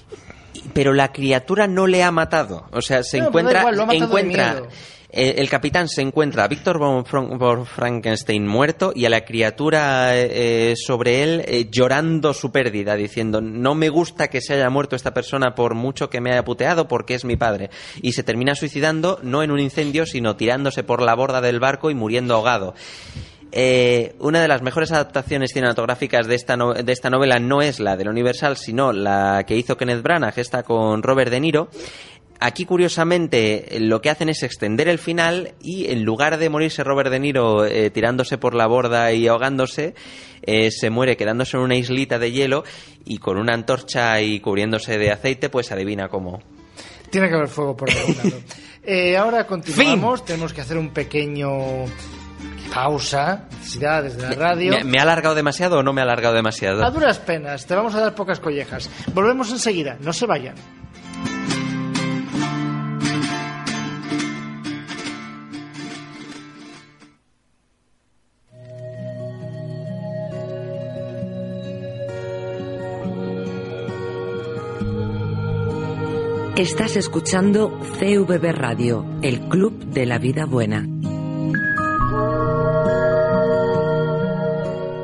Pero la criatura no le ha matado. O sea, se No, pero da encuentra... igual, lo ha matado de encuentra miedo. eh, el capitán se encuentra a Víctor von, Fran- von Frankenstein muerto y a la criatura eh, sobre él eh, llorando su pérdida, diciendo, no me gusta que se haya muerto esta persona por mucho que me haya puteado porque es mi padre. Y se termina suicidando, no en un incendio, sino tirándose por la borda del barco y muriendo ahogado. Eh, una de las mejores adaptaciones cinematográficas de esta, no, de esta novela no es la de la Universal, sino la que hizo Kenneth Branagh, esta con Robert De Niro. Aquí, curiosamente, lo que hacen es extender el final y en lugar de morirse Robert De Niro eh, tirándose por la borda y ahogándose, eh, se muere quedándose en una islita de hielo y con una antorcha y cubriéndose de aceite, pues adivina cómo. Tiene que haber fuego por algún lado. Eh, ahora continuamos. Tenemos que hacer un pequeño pausa. Necesidades de la radio. ¿Me, ¿Me ha alargado demasiado o no me ha alargado A demasiado? duras penas. Te vamos a dar pocas collejas. Volvemos enseguida. No se vayan. Estás escuchando C V B Radio, el Club de la Vida Buena.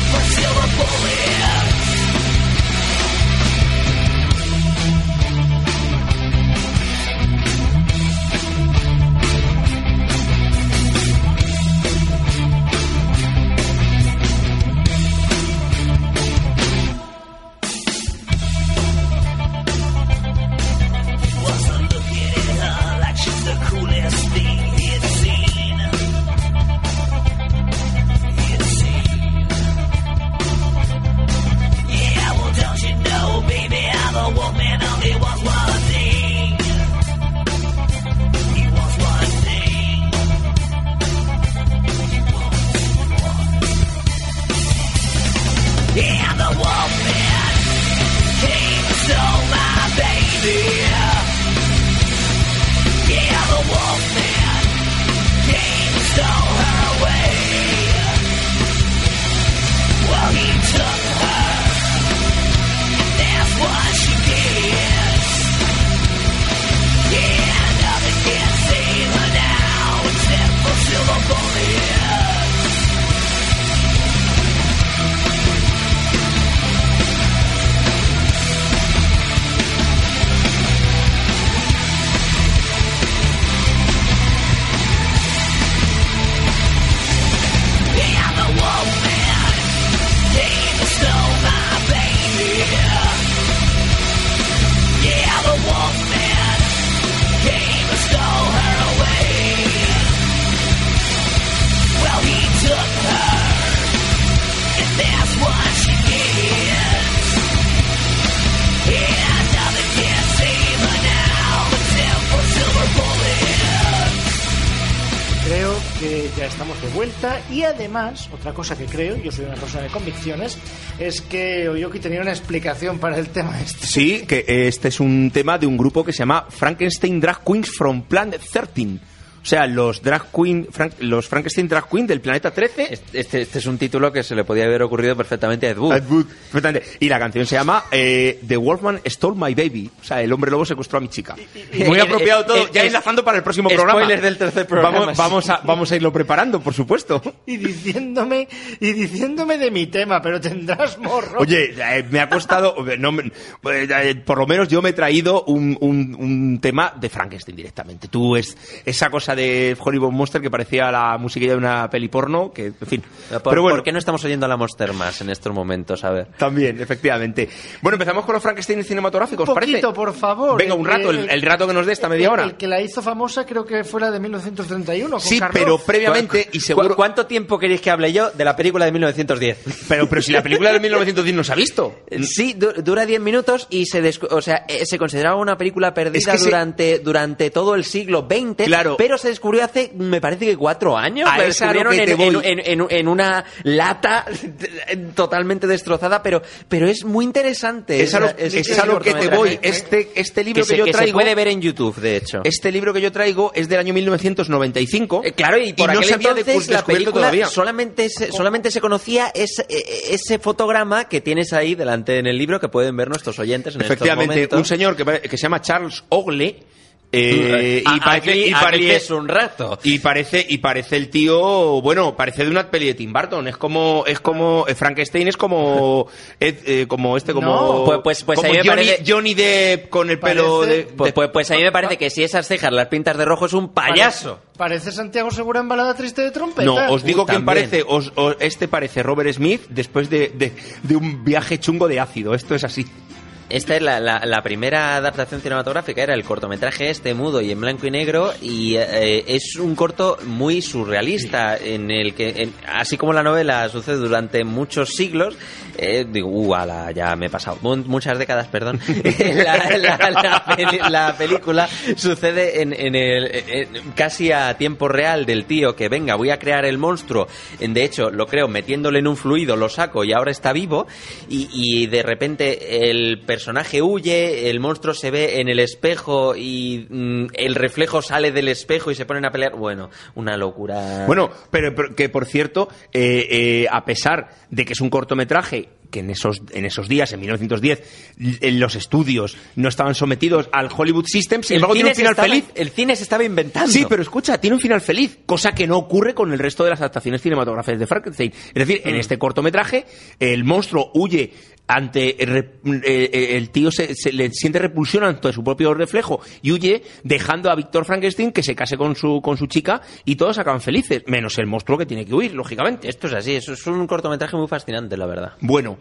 estamos de vuelta y además, otra cosa que creo, yo soy una persona de convicciones, es que Oyoki tenía una explicación para el tema este. Sí, que este es un tema de un grupo que se llama Frankenstein Drag Queens from Planet trece. O sea, los drag queen, Frank, los Frankenstein Drag Queen del planeta trece. Este, este es un título que se le podía haber ocurrido perfectamente a Ed Wood. Ed Wood, perfectamente. Y la canción se llama eh, The Wolfman Stole My Baby. O sea, el hombre lobo secuestró a mi chica. Muy apropiado todo. Ya enlazando para el próximo programa. Spoilers del tercer programa. Vamos, vamos, a, vamos a irlo preparando, por supuesto. Y diciéndome, y diciéndome de mi tema, pero tendrás morro. Oye, eh, me ha costado, no, eh, por lo menos yo me he traído un, un, un tema de Frankenstein directamente. Tú, es esa cosa de Hollywood Monster que parecía la musiquilla de una peli porno, que, en fin. Por, pero bueno, ¿por qué no estamos oyendo a la Monster más en estos momentos? A ver. También, efectivamente. Bueno, empezamos con los Frankenstein cinematográficos, un poquito, ¿parece? Por favor. Venga, un rato, el, el rato que nos dé esta media hora. El que la hizo famosa creo que fue la de mil novecientos treinta y uno. Con sí, Carlos. Pero previamente, y seguro... ¿Cuánto tiempo queréis que hable yo de la película de mil novecientos diez? Pero, pero si la película de mil novecientos diez no se ha visto. Sí, du dura diez minutos y se, o sea, eh, se consideraba una película perdida es que durante, se... durante todo el siglo veinte, claro. Pero se descubrió hace, me parece que cuatro años. A la descubrieron en, en, en, en, en una lata totalmente destrozada, pero, pero es muy interesante. Es a lo, es, es es a lo que te voy. Este, este libro que, que, se, yo que traigo... se puede ver en YouTube, de hecho. Este libro que yo traigo es del año mil novecientos noventa y cinco. Eh, claro, y por y no se había entonces de, la película todavía. Solamente se, solamente se conocía ese, ese fotograma que tienes ahí delante en el libro que pueden ver nuestros oyentes en Efectivamente, estos momentos. Un señor que, que se llama Charles Ogle. Eh, a, y, parece, aquí, y parece aquí es un rato y parece y parece el tío, bueno, parece de una peli de Tim Burton. Es como es como eh, Frankenstein es como eh, eh, como este como no, pues pues, pues como a mí Johnny, me parece, Johnny Depp con el pelo de, de, pues, pues, pues a mí me parece que si esas cejas las pintas de rojo es un payaso. Parece, parece Santiago Segura en Balada Triste de Trompeta. No, os digo uh, quién parece. Os, os, este parece Robert Smith después de, de, de un viaje chungo de ácido. Esto es así. Esta es la, la, la primera adaptación cinematográfica, era el cortometraje este mudo y en blanco y negro, y eh, es un corto muy surrealista, en el que, en, así como la novela sucede durante muchos siglos, eh, digo, uh, ala, ya me he pasado, muchas décadas, perdón, la, la, la, peli, la película sucede en, en el, en, casi a tiempo real del tío que venga, voy a crear el monstruo, de hecho lo creo metiéndole en un fluido, lo saco y ahora está vivo, y, y de repente el personaje El personaje huye, el monstruo se ve en el espejo y mm, el reflejo sale del espejo y se ponen a pelear. Bueno, una locura. Bueno, pero, pero que por cierto, eh, eh, a pesar de que es un cortometraje que en esos, en esos días, en mil novecientos diez, en los estudios no estaban sometidos al Hollywood System, sin embargo tiene un final estaba, feliz. El cine se estaba inventando. Sí, pero escucha, tiene un final feliz, cosa que no ocurre con el resto de las adaptaciones cinematográficas de Frankenstein. Es decir, mm. en este cortometraje, el monstruo huye ante el, el, el tío se, se le siente repulsión ante su propio reflejo y huye, dejando a Víctor Frankenstein que se case con su con su chica y todos acaban felices, menos el monstruo que tiene que huir, lógicamente. Esto es así, eso es un cortometraje muy fascinante, la verdad. Bueno,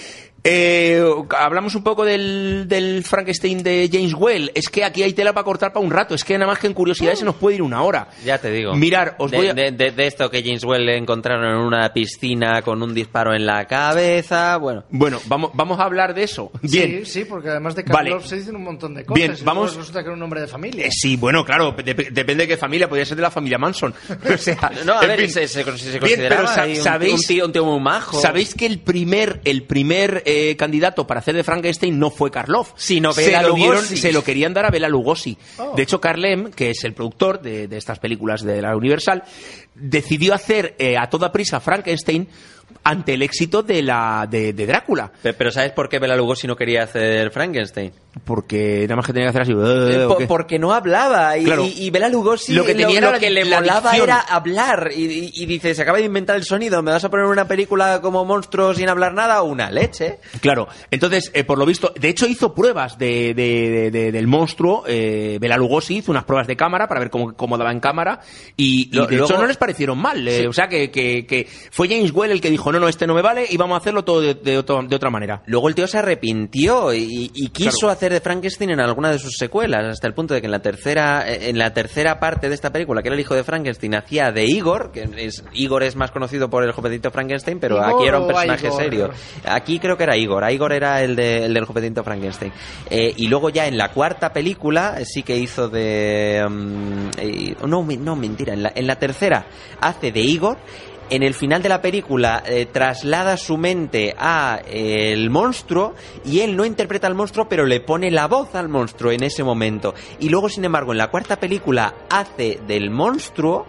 Eh, hablamos un poco del, del Frankenstein de James Whale. Es que aquí hay tela para cortar para un rato. Es que nada más que en curiosidades se nos puede ir una hora. Ya te digo. Mirar, os de, voy a... de, de, de esto que James Whale le encontraron en una piscina con un disparo en la cabeza. Bueno, bueno vamos, vamos a hablar de eso. Bien. Sí, sí, porque además de Karloff vale. se dicen un montón de cosas. Bien, vamos. Resulta que era un hombre de familia. Eh, sí, bueno, claro, de, depende de qué familia. Podría ser de la familia Manson. O sea, no, a ver, fin. se, se, se Bien, pero consideraba sa- ¿sabéis, un, un, tío, un tío muy majo. ¿Sabéis que el primer, el primer eh, candidato para hacer de Frankenstein no fue Karloff? Sino se Bela lo dieron, Lugosi. se lo querían dar a Bela Lugosi. Oh. De hecho, Carlem, que es el productor de, de estas películas de la Universal, decidió hacer eh, a toda prisa Frankenstein ante el éxito de la de, de Drácula. Pero, pero ¿sabes por qué Bela Lugosi no quería hacer Frankenstein? Porque nada más que tenía que hacer así. Eh, ¿o por, qué? porque no hablaba y, Claro. y, y Bela Lugosi Lo que tenía era lo la- que le la molaba dicción. era hablar y, y, y dice, se acaba de inventar el sonido, ¿me vas a poner una película como monstruo sin hablar nada? Una leche. Claro, entonces, eh, por lo visto, de hecho hizo pruebas de, de- de- de- del monstruo, eh, Bela Lugosi hizo unas pruebas de cámara para ver cómo, cómo daba en cámara y, y Lo- de luego- hecho no les parecieron mal, eh, Sí. o sea que, que, que fue James Whale el que dijo, no, no, este no me vale y vamos a hacerlo todo de, de, otro- de otra manera. Luego el tío se arrepintió y, y quiso Claro. hacer de Frankenstein en alguna de sus secuelas, hasta el punto de que en la tercera en la tercera parte de esta película, que era el hijo de Frankenstein, hacía de Igor, que es Igor es más conocido por el jovencito Frankenstein, pero ¿Igor aquí era un o personaje Igor? serio. Aquí creo que era Igor, Igor era el, de, el del jovencito Frankenstein. Eh, y luego ya en la cuarta película sí que hizo de... um, eh, no, me- no, mentira, en la, en la tercera hace de Igor. En el final de la película eh, traslada su mente a eh, el monstruo y él no interpreta al monstruo, pero le pone la voz al monstruo en ese momento. Y luego, sin embargo, en la cuarta película hace del monstruo,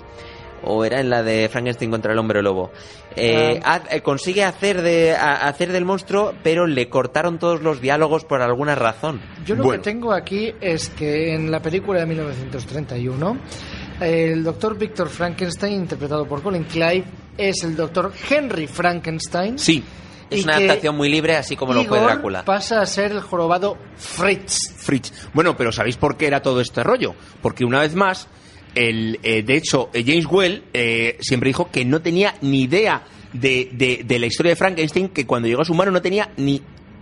o era en la de Frankenstein contra el hombre lobo, eh, Ah. ha- eh, consigue hacer de a- hacer del monstruo, pero le cortaron todos los diálogos por alguna razón. Yo lo Bueno. que tengo aquí es que en la película de mil novecientos treinta y uno, el doctor Victor Frankenstein, interpretado por Colin Clive, es el doctor Henry Frankenstein. Sí, Es y una que adaptación muy libre, así como lo fue Igor Drácula. pasa a ser el jorobado Fritz. Fritz. Bueno, pero ¿sabéis por qué era todo este rollo? Porque una vez más, el, eh, de hecho, eh, James Whale eh, siempre dijo que no tenía ni idea de, de, de la historia de Frankenstein, que cuando llegó a su mano no tenía ni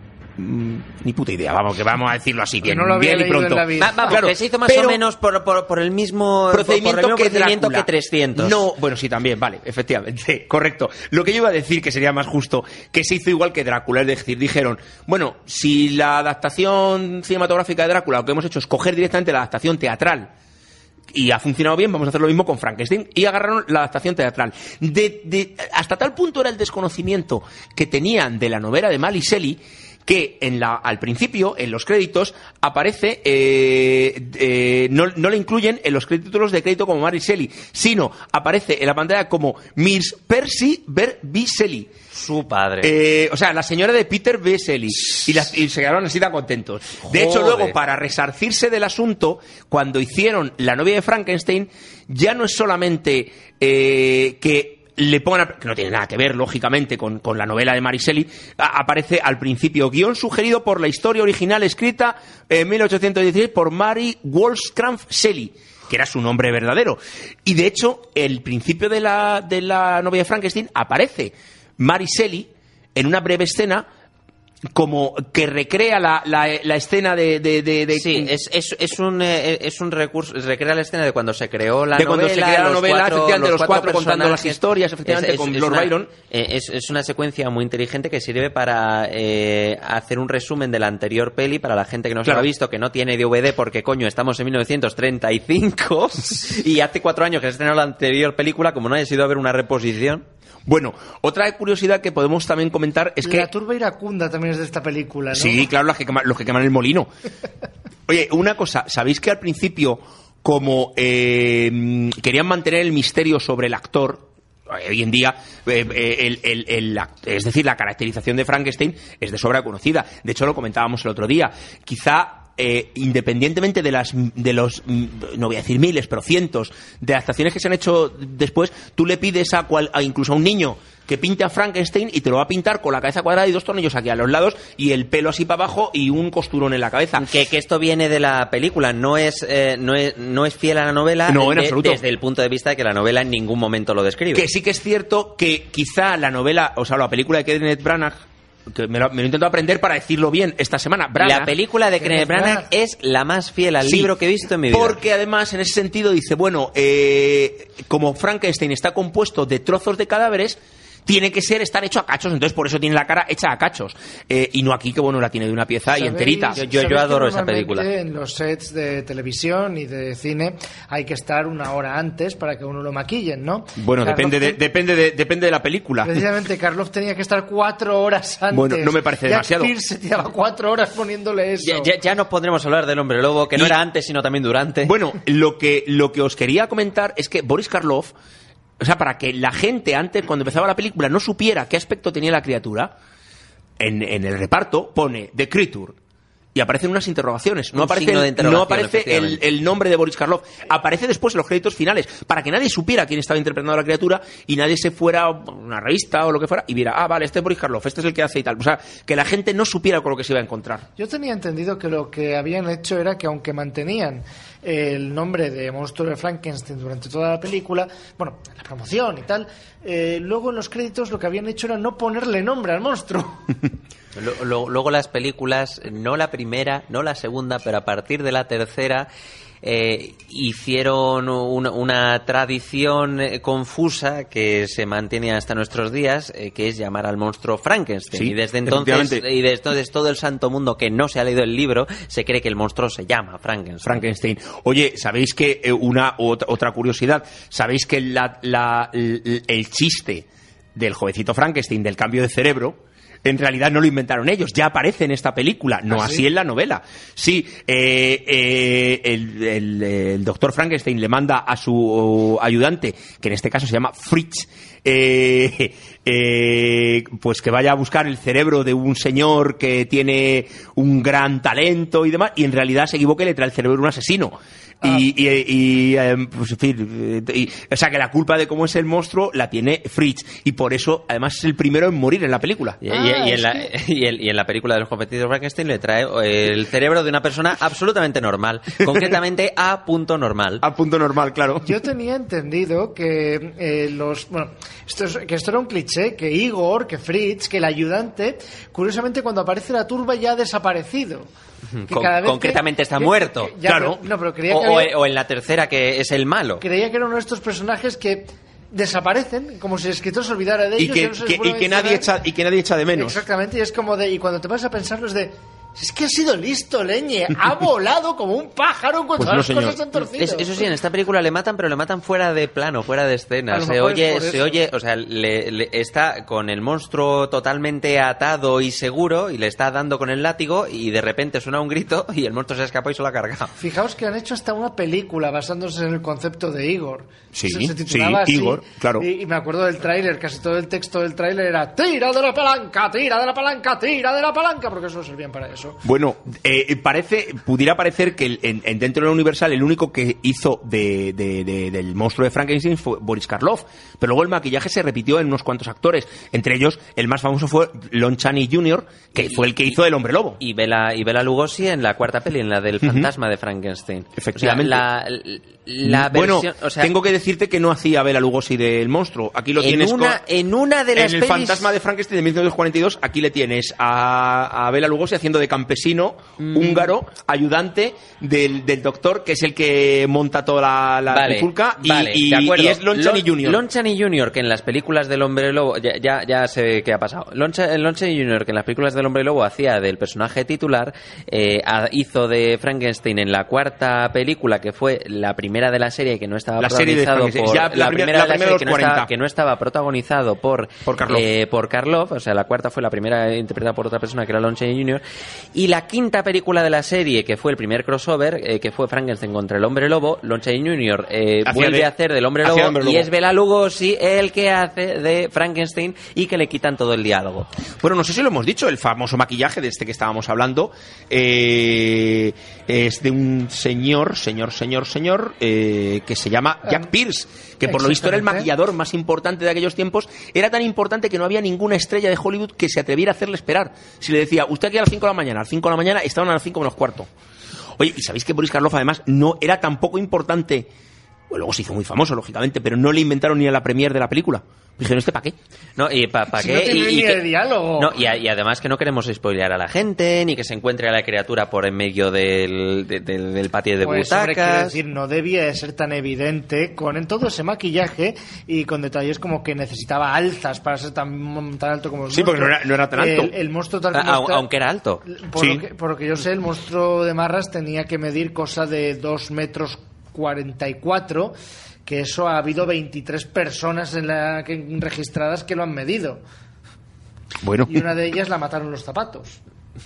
mm, ni puta idea, vamos, que vamos a decirlo así, bien, no lo había bien y leído pronto. en la vida. Va- vamos, Claro, que se hizo más pero- o menos por, por, por el mismo procedimiento, por el mismo que, procedimiento Drácula. que trescientos. No, bueno, sí, también, vale, efectivamente, correcto. Lo que yo iba a decir, que sería más justo, que se hizo igual que Drácula, es decir, dijeron, bueno, si la adaptación cinematográfica de Drácula lo que hemos hecho es coger directamente la adaptación teatral y ha funcionado bien, vamos a hacer lo mismo con Frankenstein, y agarraron la adaptación teatral. De, de- hasta tal punto era el desconocimiento que tenían de la novela de Mary Shelley que en la, al principio, en los créditos, aparece, eh, eh, no, no le incluyen en los títulos de crédito como Mary Shelley, sino aparece en la pantalla como Miss Percy B. Shelley. Su padre. Eh, o sea, la señora de Peter B. Shelley. Y, las- y se quedaron así tan contentos. De hecho, Joder. luego, para resarcirse del asunto, cuando hicieron La novia de Frankenstein, ya no es solamente eh, que le pongan, a- que no tiene nada que ver, lógicamente, con, con la novela de Mary Shelley, a- aparece al principio, guión sugerido por la historia original escrita en mil ochocientos dieciséis por Mary Wollstonecraft Shelley, que era su nombre verdadero. Y de hecho, el principio de la, de la novia de Frankenstein aparece Mary Shelley en una breve escena como que recrea la, la, la escena de... de, de, de- Sí, es, es, es, un, eh, es un recurso, recrea la escena de cuando se creó la De novela. cuando se crea la los novela, cuatro- efectivamente, los cuatro contando personajes. las historias, efectivamente, con Lord una, Byron. eh, Es, es una secuencia muy inteligente que sirve para eh, hacer un resumen de la anterior peli para la gente que no se Claro. lo ha visto, que no tiene D V D porque, coño, estamos en mil novecientos treinta y cinco y hace cuatro años que se estrenó la anterior película, como no haya sido a ver una reposición. Bueno, otra curiosidad que podemos también comentar es que... La turba iracunda también es de esta película, ¿no? Sí, claro, los que, quema- los que queman el molino. Oye, una cosa, ¿sabéis que al principio, como eh, querían mantener el misterio sobre el actor, hoy en día, eh, el, el, el, la, es decir, la caracterización de Frankenstein es de sobra conocida. De hecho, lo comentábamos el otro día. Quizá Eh, independientemente de las de los, no voy a decir miles, pero cientos de adaptaciones que se han hecho después, tú le pides a, cual, a incluso a un niño que pinte a Frankenstein y te lo va a pintar con la cabeza cuadrada y dos tornillos aquí a los lados y el pelo así para abajo y un costurón en la cabeza. Que, que esto viene de la película, no es, eh, no es no es fiel a la novela, no, en de, absoluto. Desde el punto de vista de que la novela en ningún momento lo describe. Que sí que es cierto que quizá la novela, o sea, la película de Kenneth Branagh, que me lo, me lo intento aprender para decirlo bien esta semana. Branagh, la película de Kenneth Branagh es la más fiel al sí, libro que he visto en mi vida. Porque además, en ese sentido, dice, bueno, eh, como Frankenstein está compuesto de trozos de cadáveres, tiene que ser estar hecho a cachos, entonces por eso tiene la cara hecha a cachos. Eh, y no aquí, que bueno, la tiene de una pieza y enterita. Yo, yo, yo adoro esa película. En los sets de televisión y de cine hay que estar una hora antes para que uno lo maquillen, ¿no? Bueno, Karloff depende de, te... depende, de, depende de la película. Precisamente, Karloff tenía que estar cuatro horas antes. Bueno, no me parece Jack demasiado. Pierce se tiraba cuatro horas poniéndole eso. Ya, ya, ya nos pondremos a hablar del Hombre Lobo, que no y, era antes, sino también durante. Bueno, lo que, lo que os quería comentar es que Boris Karloff, o sea, para que la gente antes, cuando empezaba la película, no supiera qué aspecto tenía la criatura, en, en el reparto pone The Creature y aparecen unas interrogaciones. No Un aparece, signo de el, no interrogación, aparece el, efectivamente. el nombre de Boris Karloff. Aparece después en los créditos finales, para que nadie supiera quién estaba interpretando a la criatura y nadie se fuera a una revista o lo que fuera y viera, ah, vale, este es Boris Karloff, este es el que hace y tal. O sea, que la gente no supiera con lo que se iba a encontrar. Yo tenía entendido que lo que habían hecho era que aunque mantenían el nombre de Monstruo de Frankenstein durante toda la película, bueno, la promoción y tal, eh, luego en los créditos lo que habían hecho era no ponerle nombre al monstruo. Lo- lo- Luego las películas, no la primera, no la segunda, pero a partir de la tercera, eh, hicieron una, una tradición eh, confusa que se mantiene hasta nuestros días, eh, que es llamar al monstruo Frankenstein. Sí, y desde entonces, efectivamente. y desde entonces todo el santo mundo que no se ha leído el libro se cree que el monstruo se llama Frankenstein. Frankenstein. Oye, ¿sabéis que eh, una otra, otra curiosidad? ¿Sabéis que la, la, el, el chiste del jovencito Frankenstein, del cambio de cerebro, en realidad no lo inventaron ellos, ya aparece en esta película, no ¿Ah, así sí? en la novela. Sí, eh, eh, el, el, el doctor Frankenstein le manda a su ayudante, que en este caso se llama Fritz, eh, eh, pues que vaya a buscar el cerebro de un señor que tiene un gran talento y demás, y en realidad se equivoca y le trae el cerebro de un asesino. Ah. Y, y, y, eh, pues, en fin, eh, y- o sea que la culpa de cómo es el monstruo la tiene Fritz, y por eso además es el primero en morir en la película. Y, y- Ah, y en es la, que- y, el- y en la película de los competidores Frankenstein le trae el cerebro de una persona absolutamente normal, concretamente a punto normal. A punto normal, claro. Yo tenía entendido que eh, los bueno, esto es- que esto era un cliché, que Igor, que Fritz, que el ayudante, curiosamente cuando aparece la turba ya ha desaparecido. Que Con- cada vez concretamente que- está que- muerto. que- ya, Claro. pero- no, pero creía O, que o- había- o en la tercera, que es el malo. creía que era uno de estos personajes que desaparecen, como si el escritor se olvidara de Y ellos. que, ya no se les que- vuelve y a que nadie mencionar. echa y que nadie echa de menos. Exactamente, y es como de, y cuando te vas a pensarlo es de, es que ha sido listo, leñe, ha volado como un pájaro cuando Pues no, las señor. cosas se han torcido. Es- eso sí, en esta película le matan, pero le matan fuera de plano, fuera de A escena. lo Se mejor es oye, por se eso. oye, o sea, le, le- está con el monstruo totalmente atado y seguro y le está dando con el látigo y de repente suena un grito y el monstruo se escapa y se lo ha cargado. Fijaos que han hecho hasta una película basándose en el concepto de Igor. Sí, se, se titulaba sí, así, Igor, claro. Y, y me acuerdo del tráiler, casi todo el texto del tráiler era tira de la palanca, tira de la palanca, tira de la palanca, porque eso servían para eso. Bueno, eh, parece, pudiera parecer que el- en, en dentro de la Universal el único que hizo de, de- de- del monstruo de Frankenstein fue Boris Karloff, pero luego el maquillaje se repitió en unos cuantos actores, entre ellos el más famoso fue Lon Chaney junior, que Y- fue el que hizo el Hombre Lobo. Y Bela, y Bela Lugosi en la cuarta peli, en la del fantasma de Frankenstein. Efectivamente. O sea, la, la bueno, versión, o sea, tengo que decirte que no hacía Bela Lugosi del monstruo. Aquí lo en tienes una, con- en una de las en el pelis... fantasma de Frankenstein de mil novecientos cuarenta y dos, aquí le tienes a, a Bela Lugosi haciendo de campesino Mm. húngaro, ayudante del, del doctor, que es el que monta toda la, la Vale, trifulca, y, vale, y- de acuerdo. y es Lon Chaney junior Lon Chaney junior, que en las películas del Hombre Lobo, ya, ya, ya sé qué ha pasado. Lon, Cha- Lon Chaney junior, que en las películas del Hombre Lobo hacía del personaje titular, eh, ha- hizo de Frankenstein en la cuarta película, que fue la primera de la serie, que no estaba La serie de protagonizado Frankenstein, por ya la la primera- primera la de la primera de serie los que no, estaba, cuarenta. que no estaba protagonizado por Por Karloff. eh, por Karloff, o sea, la cuarta fue la primera interpretada por otra persona, que era Lon Chaney junior, Y la quinta película de la serie, que fue el primer crossover, eh, que fue Frankenstein contra el Hombre Lobo, Lon Chaney junior Eh, vuelve de, a hacer del Hombre Lobo, hombre lobo y es Bela Lugosi el que hace de Frankenstein y que le quitan todo el diálogo. Bueno, no sé si lo hemos dicho, el famoso maquillaje de este que estábamos hablando eh, es de un señor, señor, señor, señor eh, que se llama Jack Pierce, que por lo visto era el maquillador más importante de aquellos tiempos. Era tan importante que no había ninguna estrella de Hollywood que se atreviera a hacerle esperar. Si le decía, usted aquí a las cinco de la mañana, a las cinco de la mañana, estaban a las cinco menos cuarto. Oye, ¿y sabéis que Boris Karloff además no era tan poco importante? Bueno, luego se hizo muy famoso, lógicamente, pero no le inventaron ni a la premier de la película. Dijeron, ¿este para qué? No, y para pa si qué. No tiene y, ni y que, de diálogo. No, y, a, y además que no queremos spoilear a la gente, ni que se encuentre a la criatura por en medio del, de, del, del patio de pues, hombre, quiero butacas. decir, no debía de ser tan evidente con en todo ese maquillaje y con detalles como que necesitaba alzas para ser tan, tan alto como el sí, monstruo. porque no era, no era tan alto. El, el monstruo tal como A, está, aunque era alto. Por, sí. lo que, por lo que yo sé, el monstruo de Marras tenía que medir cosa de dos metros cuarenta y cuatro, que eso ha habido veintitrés personas en la, que, registradas que lo han medido. Bueno. Y una de ellas la mataron los zapatos.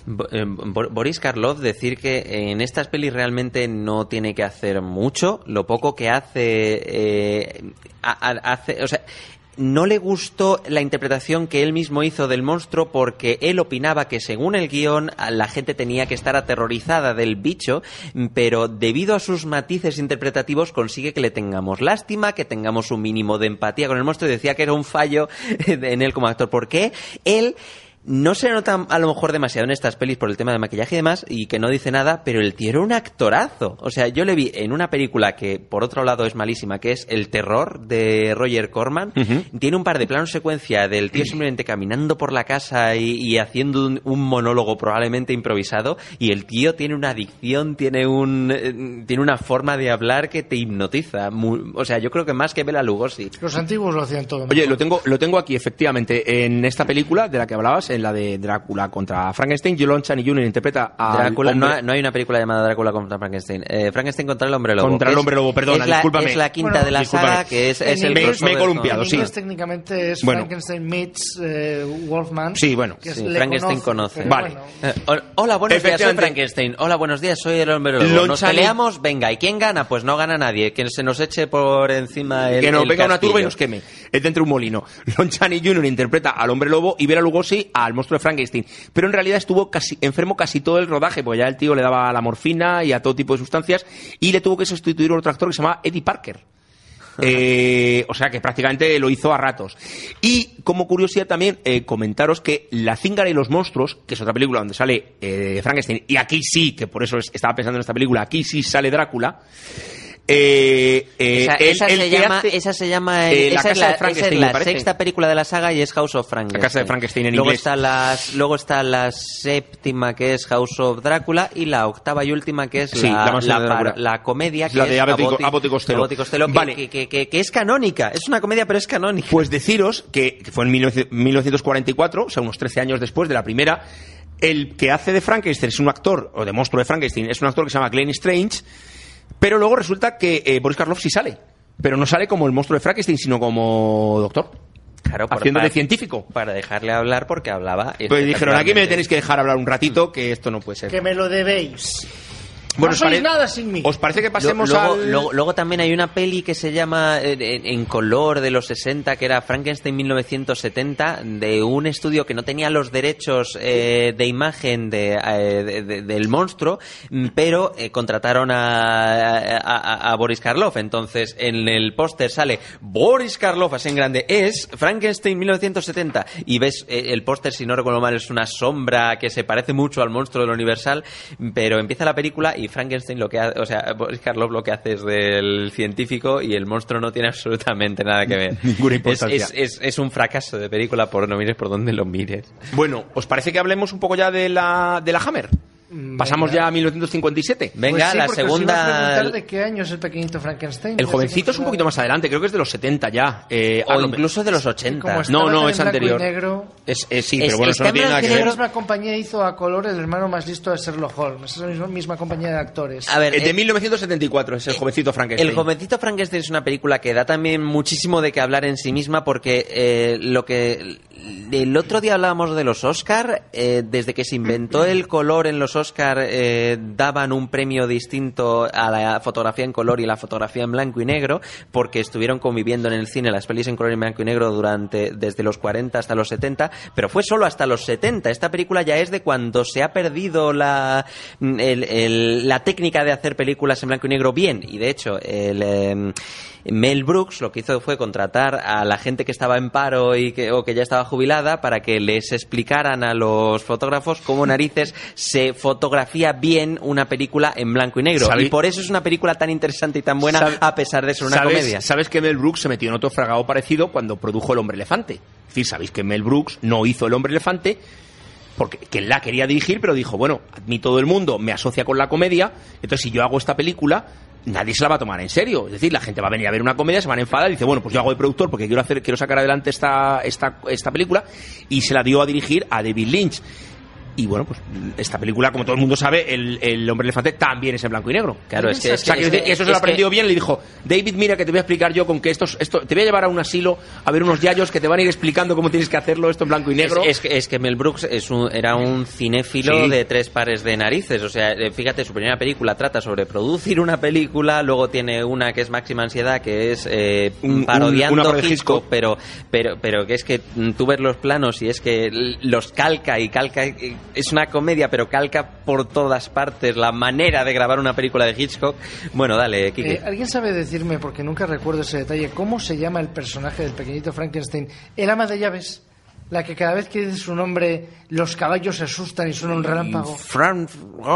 Boris Karloff, decir que en estas pelis realmente no tiene que hacer mucho. Lo poco que hace, eh, hace, o sea, no le gustó la interpretación que él mismo hizo del monstruo porque él opinaba que según el guión la gente tenía que estar aterrorizada del bicho, pero debido a sus matices interpretativos consigue que le tengamos lástima, que tengamos un mínimo de empatía con el monstruo, y decía que era un fallo en él como actor. ¿Por qué? Él no se nota a lo mejor demasiado en estas pelis por el tema de maquillaje y demás, y que no dice nada, pero el tío era un actorazo. O sea, yo le vi en una película que por otro lado es malísima, que es El Terror, de Roger Corman. Uh-huh. Tiene un par de planos secuencia del tío simplemente caminando por la casa y, y haciendo un, un monólogo probablemente improvisado, y el tío tiene una dicción, tiene un eh, tiene una forma de hablar que te hipnotiza. Muy, o sea, yo creo que más que Bela Lugosi. Los antiguos lo hacían todo. Oye, lo tengo, lo tengo aquí efectivamente en esta película de la que hablabas, en la de Drácula contra Frankenstein. Lon Chaney junior interpreta a Drácula. No, no hay una película llamada Drácula contra Frankenstein. Eh, Frankenstein contra el Hombre Lobo. Contra el Hombre Lobo, perdona, es la, discúlpame. Es la quinta bueno, de la discúlpame. saga, que es, es el me, me he columpiado, en sí. inglés técnicamente es bueno. Frankenstein meets eh, Wolfman. Sí, bueno. Que sí, le Frankenstein conoce. conoce vale. Bueno. Eh, hola, buenos días, soy Frankenstein. Hola, buenos días, soy el Hombre Lobo. Lon Nos Chaney... peleamos, venga. ¿Y quién gana? Pues no gana nadie. Que se nos eche por encima el Que nos el venga castillo. una turba y nos queme. Es dentro de un molino. Lon Chaney junior interpreta al Hombre Lobo y Bela Lugosi al monstruo de Frankenstein. Pero en realidad estuvo casi enfermo casi todo el rodaje, porque ya el tío le daba la morfina y a todo tipo de sustancias, y le tuvo que sustituir a otro actor que se llamaba Eddie Parker. Eh, o sea que prácticamente lo hizo a ratos. Y como curiosidad también eh, comentaros que La Cíngara y los monstruos, que es otra película donde sale eh, Frankenstein, y aquí sí, que por eso estaba pensando en esta película, aquí sí sale Drácula. Eh, eh, esa, el, esa, el se llama, esa se llama esa se llama eh, esa La es Casa la, de Frankenstein, esa es la me parece. sexta película de la saga y es House of Frankenstein. La Casa de Frankenstein en luego inglés. está las, luego está la séptima, que es House of Drácula, y la octava y última, que es sí, la, la, la, de la, la comedia, que la de es Abbott y, Abbott y Costello, Abbott y Costello, que, vale. que, que, que, que es canónica. Es una comedia, pero es canónica. Pues deciros que, que fue en mil novecientos cuarenta y cuatro, o sea, unos trece años después de la primera. El que hace de Frankenstein es un actor, o de monstruo de Frankenstein, es un actor que se llama Glenn Strange, pero luego resulta que eh, Boris Karloff sí sale. Pero no sale como el monstruo de Frankenstein, sino como doctor. Claro, haciendo para, de científico. Para dejarle hablar, porque hablaba. Pues dijeron, aquí me tenéis que dejar hablar un ratito, que esto no puede ser. Que me lo debéis. Bueno, no sois nada sin mí. ¿Os parece que pasemos luego, al...? Luego, luego también hay una peli que se llama eh, en, en color de los sesenta, que era Frankenstein mil novecientos setenta, de un estudio que no tenía los derechos eh, de imagen de, eh, de, de, del monstruo, pero eh, contrataron a, a, a, a Boris Karloff. Entonces en el póster sale Boris Karloff así en grande, es Frankenstein mil novecientos setenta, y ves eh, el póster, si no recuerdo mal, es una sombra que se parece mucho al monstruo de lo Universal, pero empieza la película y Y Frankenstein lo que hace, o sea, Boris Karloff lo que hace es del científico y el monstruo no tiene absolutamente nada que ver. Ninguna importancia. Es, es, es, es un fracaso de película, por no mires por donde lo mires. Bueno, ¿os parece que hablemos un poco ya de la, de la Hammer? Pasamos Venga. ya a mil novecientos cincuenta y siete. Venga, pues sí, la porque os segunda. iba a preguntar de qué año es el pequeñito Frankenstein. El jovencito es un poquito más adelante, creo que es de los setenta ya. Eh, O ah, no, incluso de los ochenta. No, no, es en blanco y anterior. negro, Es, es- sí, Es- pero bueno, eso está no tiene en nada que blanco y ver. la misma compañía hizo a color El hermano más listo de Sherlock Holmes. Es la misma, misma compañía de actores. A ver, El de eh, mil novecientos setenta y cuatro es el jovencito Frankenstein. El jovencito Frankenstein es una película que da también muchísimo de qué hablar en sí misma, porque eh, lo que el otro día hablábamos de los Oscar. Eh, desde que se inventó el color en los Oscar, eh, daban un premio distinto a la fotografía en color y la fotografía en blanco y negro, porque estuvieron conviviendo en el cine las pelis en color y en blanco y negro durante desde los cuarenta hasta los setenta, pero fue solo hasta los setenta. Esta película ya es de cuando se ha perdido la, el, el, la técnica de hacer películas en blanco y negro bien, y de hecho el... Eh, Mel Brooks lo que hizo fue contratar a la gente que estaba en paro y que, o que ya estaba jubilada para que les explicaran a los fotógrafos cómo narices se fotografía bien una película en blanco y negro. ¿Sabes? Y por eso es una película tan interesante y tan buena, ¿sabes? A pesar de ser una ¿Sabes? comedia. ¿Sabes que Mel Brooks se metió en otro fragado parecido cuando produjo El Hombre Elefante? Es decir, sabéis que Mel Brooks no hizo El Hombre Elefante porque que él la quería dirigir, pero dijo, bueno, a mí todo el mundo me asocia con la comedia, entonces si yo hago esta película, nadie se la va a tomar en serio. Es decir, la gente va a venir a ver una comedia, se van a enfadar y dice, bueno, pues yo hago de productor porque quiero hacer, quiero sacar adelante esta, esta, esta película, y se la dio a dirigir a David Lynch. Y bueno, pues esta película, como todo el mundo sabe, el, el Hombre Elefante también es en blanco y negro. Claro, es que, o sea, es que, que, que eso se lo aprendió bien. Le dijo, David, mira que te voy a explicar yo con que estos, esto, te voy a llevar a un asilo a ver unos yayos que te van a ir explicando cómo tienes que hacerlo esto en blanco y negro. Es, es, es que Mel Brooks es un, era un cinéfilo sí. de tres pares de narices. O sea, fíjate, su primera película trata sobre producir una película, luego tiene una que es Máxima Ansiedad, que es eh, un, parodiando un, Hitchcock, pero, pero, pero que es que tú ves los planos y es que los calca y calca, es una comedia, pero calca por todas partes la manera de grabar una película de Hitchcock. Bueno, dale, Kike. Eh, ¿Alguien sabe decirme, porque nunca recuerdo ese detalle, cómo se llama el personaje del pequeñito Frankenstein? El ama de llaves. La que cada vez que dice su nombre los caballos se asustan y suena un relámpago. Frank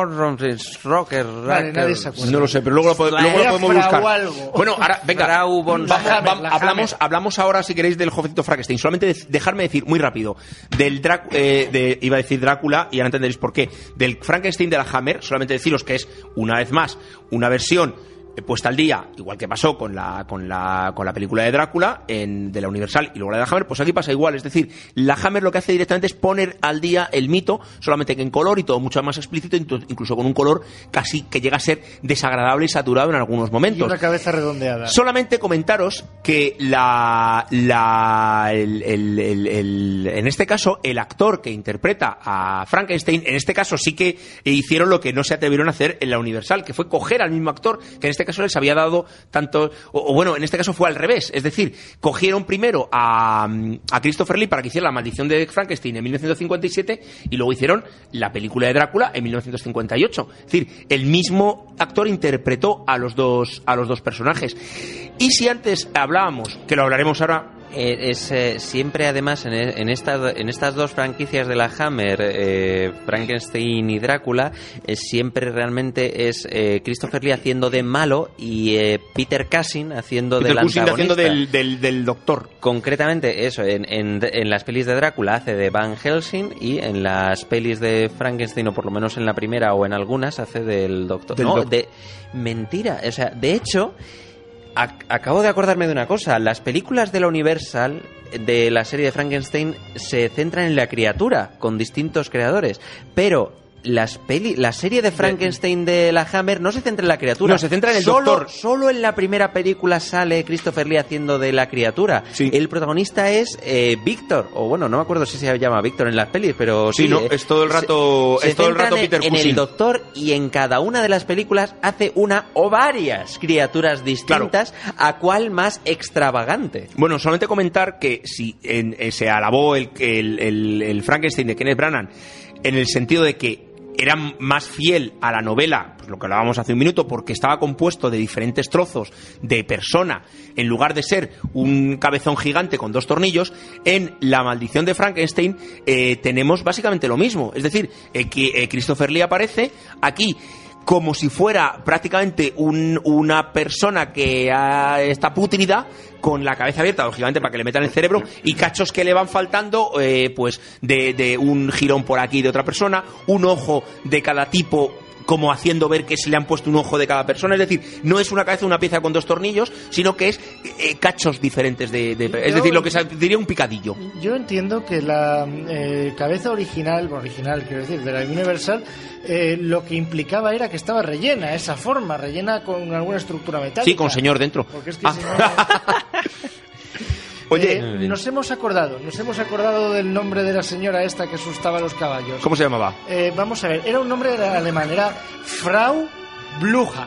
Rocker. Vale, nadie se acuerda. No lo sé, pero luego lo, pod- luego lo podemos buscar. Algo. Bueno, ahora, venga, Frau von va, va, va, la hablamos, hablamos ahora, si queréis, del jovencito Frankenstein. Solamente de, dejarme decir muy rápido del Drá- eh, de, iba a decir Drácula y ahora entenderéis por qué. Del Frankenstein de la Hammer, solamente deciros que es, una vez más, una versión puesta al día, igual que pasó con la con la con la película de Drácula en, de la Universal y luego la de la Hammer, pues aquí pasa igual. Es decir, la Hammer lo que hace directamente es poner al día el mito, solamente que en color y todo mucho más explícito, incluso con un color casi que llega a ser desagradable y saturado en algunos momentos. Y una cabeza redondeada. Solamente comentaros que la la el, el, el, el, en este caso el actor que interpreta a Frankenstein, en este caso sí que hicieron lo que no se atrevieron a hacer en la Universal, que fue coger al mismo actor, que en este caso les había dado tanto, o, o bueno, en este caso fue al revés, es decir, cogieron primero a, a Christopher Lee para que hiciera La Maldición de Frankenstein en mil novecientos cincuenta y siete y luego hicieron la película de Drácula en mil novecientos cincuenta y ocho. Es decir, el mismo actor interpretó a los dos, a los dos personajes. Y si antes hablábamos, que lo hablaremos ahora, Eh, es eh, siempre además en, en, esta, en estas dos franquicias de la Hammer, eh, Frankenstein y Drácula, eh, siempre realmente es eh, Christopher Lee haciendo de malo y eh, Peter Cushing haciendo Peter del Cushing antagonista. haciendo del, del, del doctor. Concretamente eso, en, en, en las pelis de Drácula hace de Van Helsing y en las pelis de Frankenstein, o por lo menos en la primera o en algunas, hace del doctor. Del no, doc- de mentira, o sea, de hecho... Acabo de acordarme de una cosa. Las películas de la Universal de la serie de Frankenstein se centran en la criatura con distintos creadores, pero las peli, la serie de Frankenstein de la Hammer no se centra en la criatura. No, se centra en el solo, doctor. Solo en la primera película sale Christopher Lee haciendo de la criatura. Sí. El protagonista es eh, Víctor, o bueno, no me acuerdo si se llama Víctor en las pelis, pero sí. Sí, no, eh, es todo el rato, se, es todo el rato se Peter centran en Cushing. el doctor, y en cada una de las películas hace una o varias criaturas distintas, claro, a cuál más extravagante. Bueno, solamente comentar que si en, eh, se alabó el, el, el, el Frankenstein de Kenneth Branagh en el sentido de que era más fiel a la novela, pues lo que hablábamos hace un minuto, porque estaba compuesto de diferentes trozos de persona, en lugar de ser un cabezón gigante con dos tornillos. En La Maldición de Frankenstein eh, tenemos básicamente lo mismo. Es decir, eh, que eh, Christopher Lee aparece aquí como si fuera prácticamente un, una persona que ah, está pútrida, con la cabeza abierta, lógicamente, para que le metan el cerebro, y cachos que le van faltando, eh, pues de, de un jirón por aquí de otra persona, un ojo de cada tipo, como haciendo ver que se le han puesto un ojo de cada persona. Es decir, no es una cabeza, una pieza con dos tornillos, sino que es eh, cachos diferentes de, de es Yo, decir, lo que se diría un picadillo. Yo entiendo que la eh, cabeza original, original quiero decir, de la Universal, eh, lo que implicaba era que estaba rellena, esa forma, rellena con alguna estructura metálica. Sí, con señor dentro. Porque es que ah. si no... Oye, Eh, nos hemos acordado, nos hemos acordado del nombre de la señora esta que asustaba a los caballos. ¿cómo se llamaba? Eh, vamos a ver, era un nombre alemán, era Frau Blucher.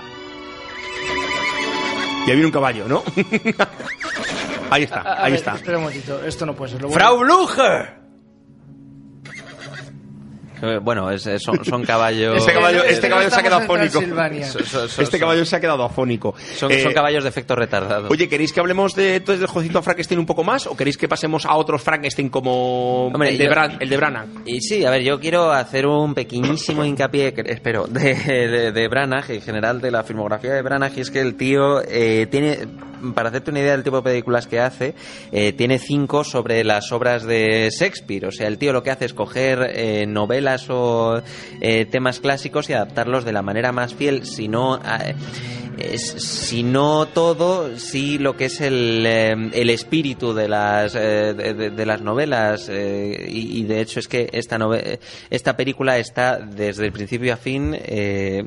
Y había un caballo, ¿no? Ahí está, A- a ahí ver, está. Espera un momentito, esto no puede ser. Lo voy a- ¡Frau Blucher! Eh, Bueno, es- es- son, son caballos... Este caballo, este Eh, caballo se ha quedado estamos en afónico. Transilvania. Son- son- son- Este caballo se ha quedado afónico. Son, Eh, son caballos de efecto retardado. Oye, ¿queréis que hablemos de entonces del Jovencito Frankenstein un poco más? ¿O queréis que pasemos a otros Frankenstein como Hombre, el, de yo- Bran- el de Branagh? Y sí, a ver, yo quiero hacer un pequeñísimo hincapié, que- espero, de, de, de Branagh, en general de la filmografía de Branagh, y es que el tío eh, tiene, para hacerte una idea del tipo de películas que hace, eh, tiene cinco sobre las obras de Shakespeare. O sea, el tío lo que hace es coger eh, novelas o eh, temas clásicos y adaptarlos de la manera más fiel, si no... eh, es, si no todo, sí lo que es el, eh, el espíritu de las eh, de, de- de las novelas eh, y, y de hecho es que esta nove- esta película está desde el principio a fin eh,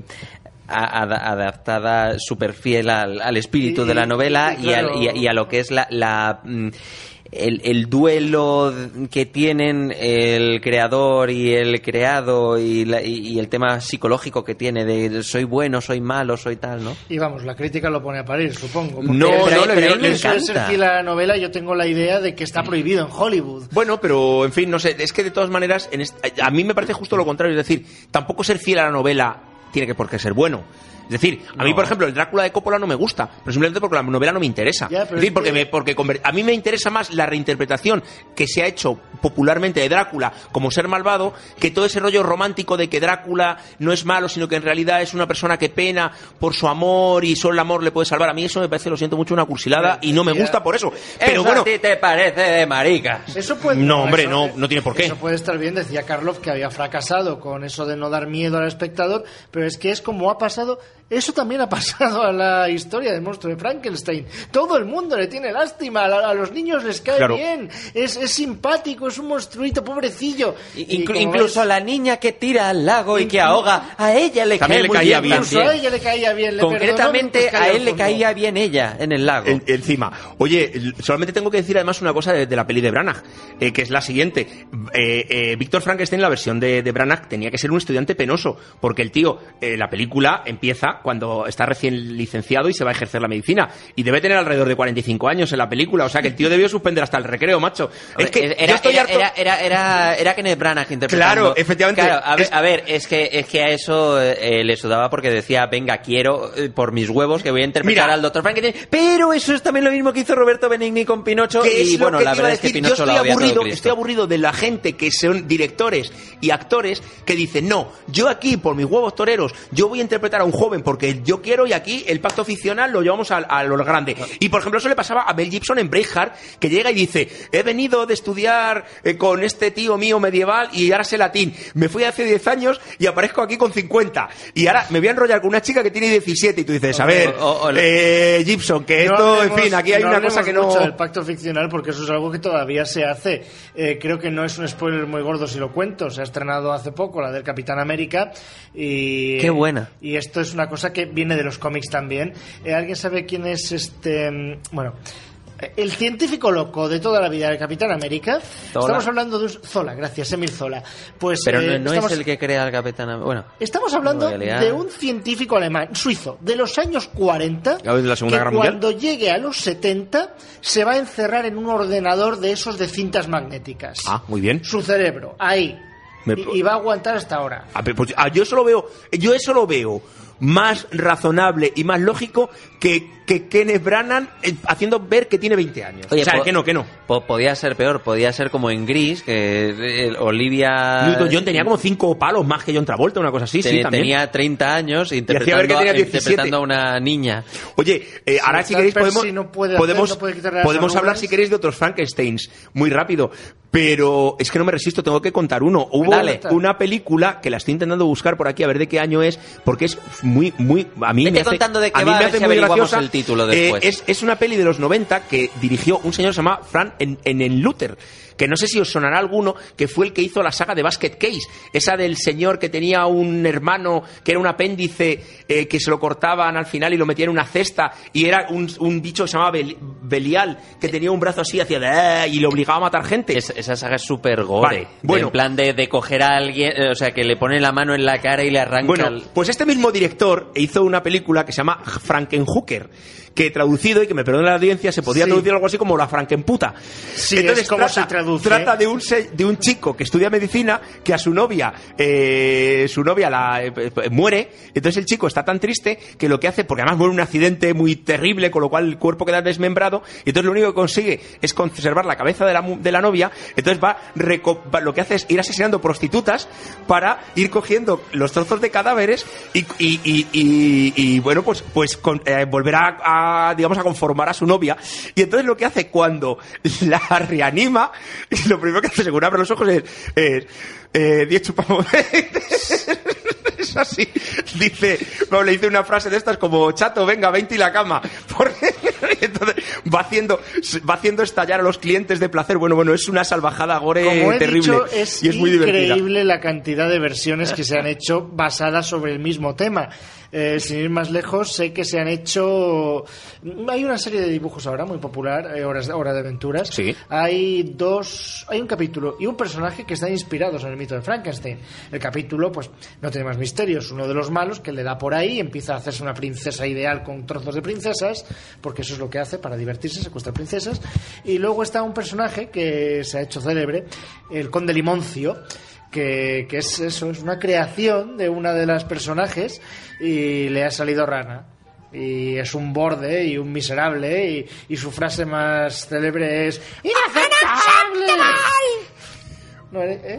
a- a- adaptada súper fiel al, al espíritu Y- de la novela y- y, al- claro. y a, y a lo que es la, la mm, el, el duelo que tienen el creador y el creado y, la- y- y el tema psicológico que tiene de soy bueno, soy malo, soy tal, ¿no? Y vamos, la crítica lo pone a parir, supongo. porque No, el- no, le- pero le- el hecho de ser encanta. fiel a la novela, yo tengo la idea de que está prohibido en Hollywood. Bueno, pero en fin, no sé, es que de todas maneras, en est- a mí me parece justo lo contrario, es decir, tampoco ser fiel a la novela tiene que por qué ser bueno. Es decir, a mí, No. por ejemplo, el Drácula de Coppola no me gusta, pero simplemente porque la novela no me interesa. Ya, es pero decir, es porque, que- me- porque conver- a mí me interesa más la reinterpretación que se ha hecho popularmente de Drácula como ser malvado, que todo ese rollo romántico de que Drácula no es malo, sino que en realidad es una persona que pena por su amor y solo el amor le puede salvar. A mí eso me parece, lo siento mucho, una cursilada y no me Ya. gusta por eso. Pero Eso bueno, a ti te parece de maricas. Eso puede, No, hombre, eso- no, no tiene por qué. Eso puede estar bien, decía Karloff que había fracasado con eso de no dar miedo al espectador, pero es que es como ha pasado, eso también ha pasado a la historia del monstruo de Frankenstein. Todo el mundo le tiene lástima, a, a los niños les cae Claro. bien, es, es simpático, es un monstruito pobrecillo. Y Inclu- como incluso ves, la niña que tira al lago y que Inclu- ahoga, a ella le También cae le muy caía bien. bien. incluso a ella le caía bien. Le Concretamente perdonó mientras a caía él al le fondo. caía bien ella en el lago. En- encima. Oye, l- solamente tengo que decir además una cosa de, de la peli de Branagh, eh, que es la siguiente. Eh, eh, Víctor Frankenstein, la versión de, de Branagh, tenía que ser un estudiante penoso, porque el tío, eh, la película empieza cuando está recién licenciado y se va a ejercer la medicina, y debe tener alrededor de cuarenta y cinco años en la película, o sea que el tío debió suspender hasta el recreo, macho. Es que era, yo estoy era, harto- era, era, era, era Kenneth Branagh interpretando. Claro, efectivamente. Claro, a ver, Es- a ver, es que es que a eso eh, le sudaba porque decía, venga, quiero eh, por mis huevos que voy a interpretar Mira. al doctor Frankenstein. Pero eso es también lo mismo que hizo Roberto Benigni con Pinocho. Que es Y lo bueno, que la te iba verdad a es que decir. Pinocho yo la estoy odia a todo aburrido, Cristo. estoy aburrido de la gente que son directores y actores que dicen, no, yo aquí por mis huevos toreros, yo voy a interpretar a un joven porque yo quiero y aquí el pacto ficcional lo llevamos a, a lo grande. Y por ejemplo eso le pasaba a Mel Gibson en Braveheart, que llega y dice, he venido de estudiar eh, con este tío mío medieval y ahora sé latín. Me fui hace diez años y aparezco aquí con cincuenta. Y ahora me voy a enrollar con una chica que tiene diecisiete y tú dices, a ver, O- o- o- eh, Gibson, que No esto, hablemos- en fin, aquí hay no una hablemos cosa que no... mucho del pacto ficcional porque eso es algo que todavía se hace. Eh, creo que no es un spoiler muy gordo si lo cuento. Se ha estrenado hace poco la del Capitán América y Qué buena. Y esto es una cosa que viene de los cómics también. Eh, ¿Alguien sabe quién es este? mm, Bueno. El científico loco de toda la vida del Capitán América. Zola. Estamos hablando de un Zola, gracias, Emil Zola. Pues Pero eh, no, no estamos- es el que crea al Capitán Am- Bueno, Estamos hablando Me voy a liar. de un científico alemán, suizo, de los años cuarenta, ¿De la Segunda que Guerra Mundial? cuando llegue a los setenta se va a encerrar en un ordenador de esos de cintas magnéticas. Ah, muy bien. Su cerebro, ahí. Me- Y, y va a aguantar hasta ahora. A ver, pues, ah, yo eso lo veo, yo eso lo veo más razonable y más lógico que, que Kenneth Branagh eh, haciendo ver que tiene veinte años. Oye, o sea, po- que no, que no. po- podía ser peor, podía ser como en Gris, que eh, Olivia... Newton-John tenía como cinco palos más que John Travolta, una cosa así, sí, Ten- también. tenía treinta años hacía interpretando, ver que tenía a, diecisiete. interpretando a una niña. Oye, eh, ahora Si si tal queréis Percy podemos, no puede podemos, hacer, no puede quitarle las podemos hablar arrugas. si queréis de otros Frankensteins, muy rápido, pero es que no me resisto, tengo que contar uno. Hubo Dale. una película que la estoy intentando buscar por aquí a ver de qué año es, porque es muy, muy, a mí Vete me hace, contando de qué a mí va, a me ver hace si muy averiguamos graciosa. el título Eh, después. es, es una peli de los noventa que dirigió un señor que se llama Frank en, en, en Luther, que no sé si os sonará alguno, que fue el que hizo la saga de Basket Case, esa del señor que tenía un hermano que era un apéndice eh, que se lo cortaban al final y lo metían en una cesta, y era un, un bicho que se llamaba Bel- Belial, que tenía un brazo así hacia de, y le obligaba a matar gente. Es, esa saga es súper gore. Vale, bueno. En plan de, de coger a alguien, eh, o sea, que le pone la mano en la cara y le arranca Bueno, el... pues este mismo director hizo una película que se llama Frankenhooker, que traducido, y que me perdone la audiencia, se podría Sí. traducir algo así como la Frankenputa. Sí, es como se traduce. Trata de un, se- de un chico que estudia medicina, que a su novia, eh, su novia la eh, eh, muere, entonces el chico está tan triste que lo que hace, porque además muere en un accidente muy terrible, con lo cual el cuerpo queda desmembrado, y entonces lo único que consigue es conservar la cabeza de la, mu- de la novia, entonces va, reco- va- lo que hace es ir asesinando prostitutas para ir cogiendo los trozos de cadáveres y, y, y, y, y, bueno, pues, pues con, eh, volver a, a, digamos, a conformar a su novia. Y entonces lo que hace cuando la reanima, lo primero que hace según abre los ojos es, es eh, diez chupamos. Es así. Dice, no, le dice una frase de estas como, chato, venga, vente y la cama. Porque entonces va haciendo, va haciendo estallar a los clientes de placer. Bueno, bueno, es una salvajada gore Como he terrible. dicho, es, y es muy divertida. increíble la cantidad de versiones que se han hecho basadas sobre el mismo tema. Eh, sin ir más lejos, sé que se han hecho... Hay una serie de dibujos ahora muy popular, eh, Horas, Hora de Aventuras. Sí. Hay dos... Hay un capítulo y un personaje que están inspirados en el mito de Frankenstein. El capítulo, pues, no tiene más misterios. Uno de los malos que le da por ahí, empieza a hacerse una princesa ideal con trozos de princesas, porque eso es lo que hace para divertirse, secuestrar princesas. Y luego está un personaje que se ha hecho célebre, el Conde Limoncio, que, que es eso, es una creación de una de las personajes y le ha salido rana. Y es un borde y un miserable y, y su frase más célebre es ¡inaceptable! ¿No, ¿eh?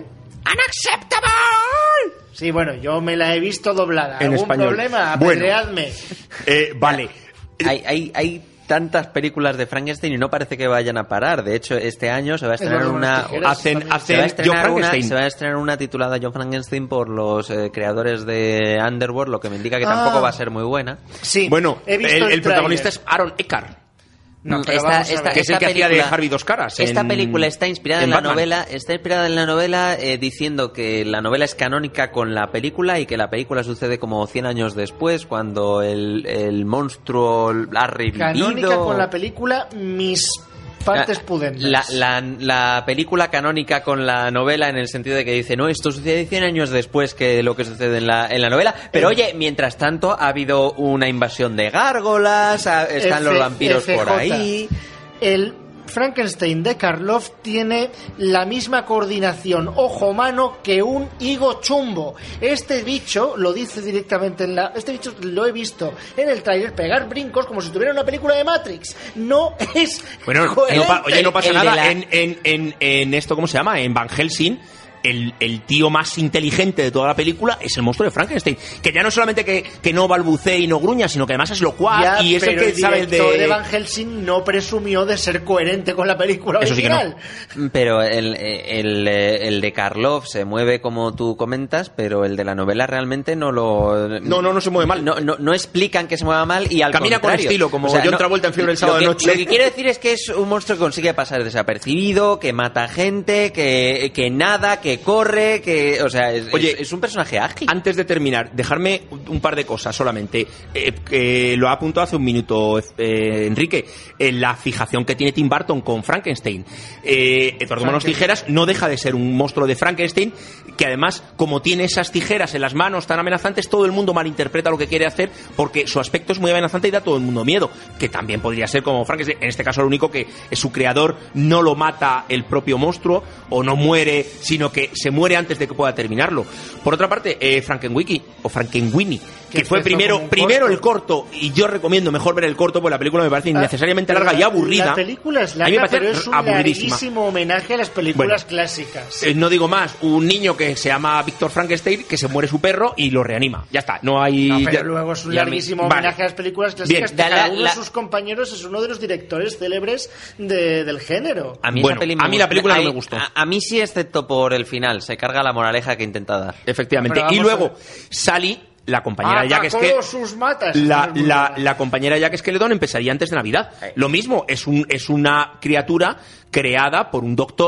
¡Unacceptable! Sí, bueno, yo me la he visto doblada. En ¿Algún español. problema? Bueno. Apedreadme. Eh, vale. Hay, hay, hay tantas películas de Frankenstein y no parece que vayan a parar. De hecho, este año se va a estrenar Eduardo una... Manos Tijeras Hacen, también. hacen Se va, a John estrenar una, Frankenstein. se va a estrenar una titulada John Frankenstein por los eh, creadores de Underworld, lo que me indica que Ah. tampoco va a ser muy buena. Sí, Bueno, he visto el, el el protagonista tráiler. es Aaron Eckhart. No, pero esta, vamos a esta- ver. Que es el esta que hacía de película- Harvey Dos Caras Esta en- película está inspirada en, en la Batman. novela, está inspirada en la novela eh, diciendo que la novela es canónica con la película y que la película sucede como cien años después, cuando el, el monstruo ha revivido. Canónica con la película, mis partes pudendas. La, la, la película canónica con la novela en el sentido de que dice, no, esto sucede cien años después que lo que sucede en la, en la novela. Pero Eh. oye, mientras tanto ha habido una invasión de gárgolas, ha- están los F- vampiros por F J. ahí. El Frankenstein de Karloff tiene la misma coordinación ojo-mano que un higo chumbo. Este bicho, lo dice directamente en la... Este bicho lo he visto en el tráiler pegar brincos como si estuviera en una película de Matrix. No es Bueno, no coherente. pa- oye, no pasa El de nada. la- En, en, en, en esto, ¿cómo se llama? En Van Helsing, el, el tío más inteligente de toda la película es el monstruo de Frankenstein. Que ya no solamente que, que no balbucee y no gruña, sino que además es locuaz Ya, y es el pero que el sabe el director de... de Van Helsing no presumió de ser coherente con la película Eso sí que no. original. Pero el, el, el de Karloff se mueve como tú comentas, pero el de la novela realmente no lo... No, no, no se mueve mal. No, no, no explican que se mueva mal y al Camina con contrario. estilo, como John no- Travolta en Fiebre el lo sábado que- de noche. Lo que quiero decir es que es un monstruo que consigue pasar desapercibido, que mata gente, que, que nada, que corre, que... O sea, es, Oye, es, es un personaje ágil. Antes de terminar, dejarme un par de cosas solamente. Eh, que lo ha apuntado hace un minuto eh, Enrique. Eh, la fijación que tiene Tim Burton con Frankenstein. Eh, Eduardo Manos Tijeras no deja de ser un monstruo de Frankenstein, que además, como tiene esas tijeras en las manos tan amenazantes, todo el mundo malinterpreta lo que quiere hacer porque su aspecto es muy amenazante y da a todo el mundo miedo. Que también podría ser como Frankenstein. En este caso, lo único que es su creador no lo mata el propio monstruo o no muere, sino que se muere antes de que pueda terminarlo. Por otra parte, eh, Frankenwiki o Frankenweenie, que Que fue empezó primero, como un primero corto. el corto, y yo recomiendo mejor ver el corto porque la película me parece innecesariamente Ah, larga la- y aburrida. La película es A mí me larga, parece pero es un aburridísima. larguísimo homenaje a las películas Bueno. clásicas. Eh, no digo más, un niño que se llama Víctor Frankenstein, que se muere su perro y lo reanima. Ya está, no hay... No, pero ya- luego es un ya me- larguísimo Vale. homenaje a las películas clásicas. Bien. que cada La- uno la- de sus compañeros es uno de los directores célebres de- del género. A mí, Bueno, esa peli a mí la gustó. película no Ay, me gustó. A, a mí sí, excepto por el final. Se carga la moraleja que intenta dar. Efectivamente. Pero Y vamos luego, Sally, la compañera de Jack Atacó Skellington, sus matas. la, Es muy la, buena. la compañera de Jack Skellington empezaría antes de Navidad. Lo mismo, es, un, es una criatura creada por un doctor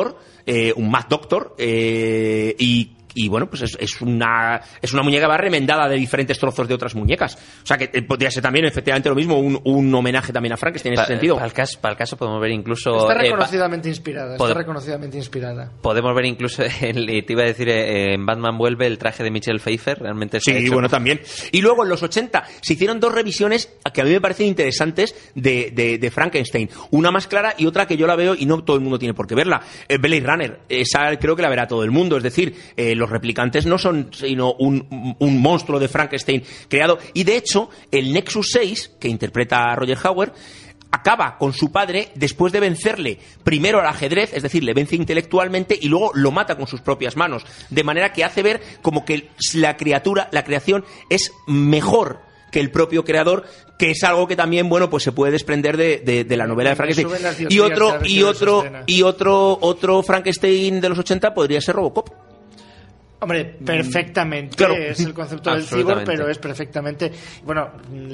eh, un Mad Doctor, eh, y Y bueno, pues es, es una es una muñeca va remendada de diferentes trozos de otras muñecas. O sea que eh, podría ser también efectivamente lo mismo, un, un homenaje también a Frankenstein en ese sentido. Para el caso, para el caso podemos ver incluso... Está eh, reconocidamente inspirada, está pod- reconocidamente inspirada. Podemos ver incluso, en, te iba a decir, eh, en Batman Vuelve el traje de Michelle Pfeiffer, realmente está Sí, hecho. bueno, también. Y luego en los ochenta se hicieron dos revisiones que a mí me parecen interesantes de, de, de Frankenstein. Una más clara y otra que yo la veo y no todo el mundo tiene por qué verla. Eh, Blade Runner, esa creo que la verá todo el mundo. Es decir, eh, los replicantes no son sino un, un monstruo de Frankenstein creado. Y de hecho, el Nexus seis, que interpreta a Roger Hauer, acaba con su padre después de vencerle primero al ajedrez, es decir, le vence intelectualmente y luego lo mata con sus propias manos. De manera que hace ver como que la criatura, la creación es mejor que el propio creador, que es algo que también, bueno, pues se puede desprender de, de, de la novela de Frankenstein. Y otro, y otro, y otro, otro Frankenstein de los ochenta podría ser Robocop. Hombre, perfectamente, Claro. es el concepto del cyborg, pero es perfectamente, bueno,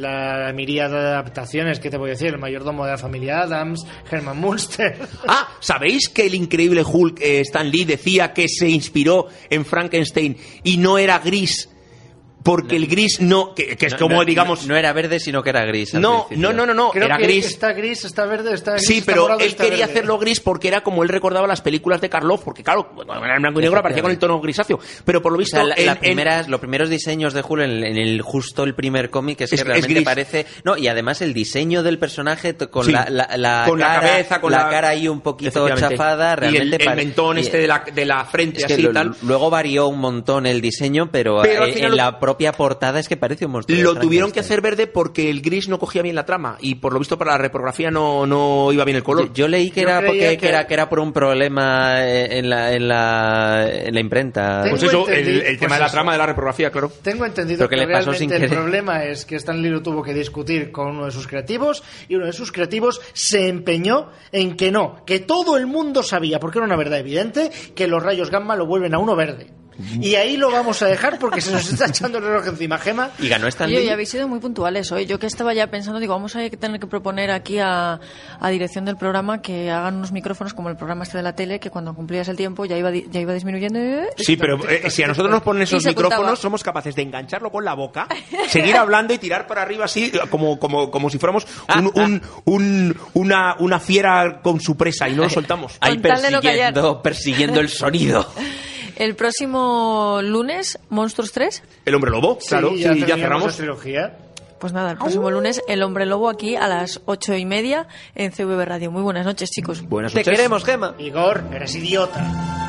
la miríada de adaptaciones, ¿qué te voy a decir? El mayordomo de la familia Adams, Herman Munster. Ah, ¿sabéis que el increíble Hulk, eh, Stan Lee, decía que se inspiró en Frankenstein y no era gris? Porque el gris no, que, que es No, como no, digamos... no, no era verde, sino que era gris. al No, principio. no, no, no, no, Creo era que gris. está gris, está verde, está gris, Sí, está pero morado, él está quería verde. hacerlo gris porque era como él recordaba las películas de Karloff, porque claro, cuando era en blanco y negro aparecía con el tono grisáceo, pero por lo O visto sea, la- en- la en- primeras- los primeros diseños de Hulk en el, en el justo el primer cómic es que Es- es realmente gris. parece no, y además el diseño del personaje t- con Sí. la, la, la Con la cara, cabeza, con la la- cara ahí un poquito efectivamente. chafada, Y realmente el, el pare- mentón y- este de la, de la frente es que así lo- y tal. luego varió un montón el diseño, pero, Pero al eh, final en lo- la propia portada es que parece un monstruo. de Lo tuvieron que Frankenstein. hacer verde porque el gris no cogía bien la trama y por lo visto para la reprografía no, no iba bien el color. Yo, yo leí que Yo era creía porque que- que era que era por un problema eh, en la en la en la imprenta. Tengo Pues eso, el, entendido- el tema pues de la eso. trama de la reprografía, claro. Tengo entendido Pero que que, le pasó sin realmente el querer. problema es que Stan Lee lo tuvo que discutir con uno de sus creativos y uno de sus creativos se empeñó en que no, que todo el mundo sabía, porque era una verdad evidente, que los rayos gamma lo vuelven a uno verde. Y ahí lo vamos a dejar porque se nos está echando el reloj encima, Gema. Y ganó Stan Oye, Lee. y habéis sido muy puntuales hoy. Yo que estaba ya pensando, digo, vamos a tener que proponer aquí a, a dirección del programa que hagan unos micrófonos como el programa este de la tele, que cuando cumplías el tiempo ya iba, di- ya iba disminuyendo. Sí, pero eh, si a nosotros nos ponen esos Y se micrófonos, ocultaba. somos capaces de engancharlo con la boca, seguir hablando y tirar para arriba así, como, como, como si fuéramos un, un, un- una, una fiera con su presa y no lo soltamos. Ahí Con tal de no callar. persiguiendo, persiguiendo el sonido. El próximo lunes, Monstruos tres. El hombre lobo, claro, sí, ya, terminamos cerramos. la trilogía. Pues nada, el próximo lunes, El Hombre Lobo aquí a las ocho y media en C V B Radio. Muy buenas noches, chicos. Buenas Te noches. queremos, Gema. Igor, eres idiota.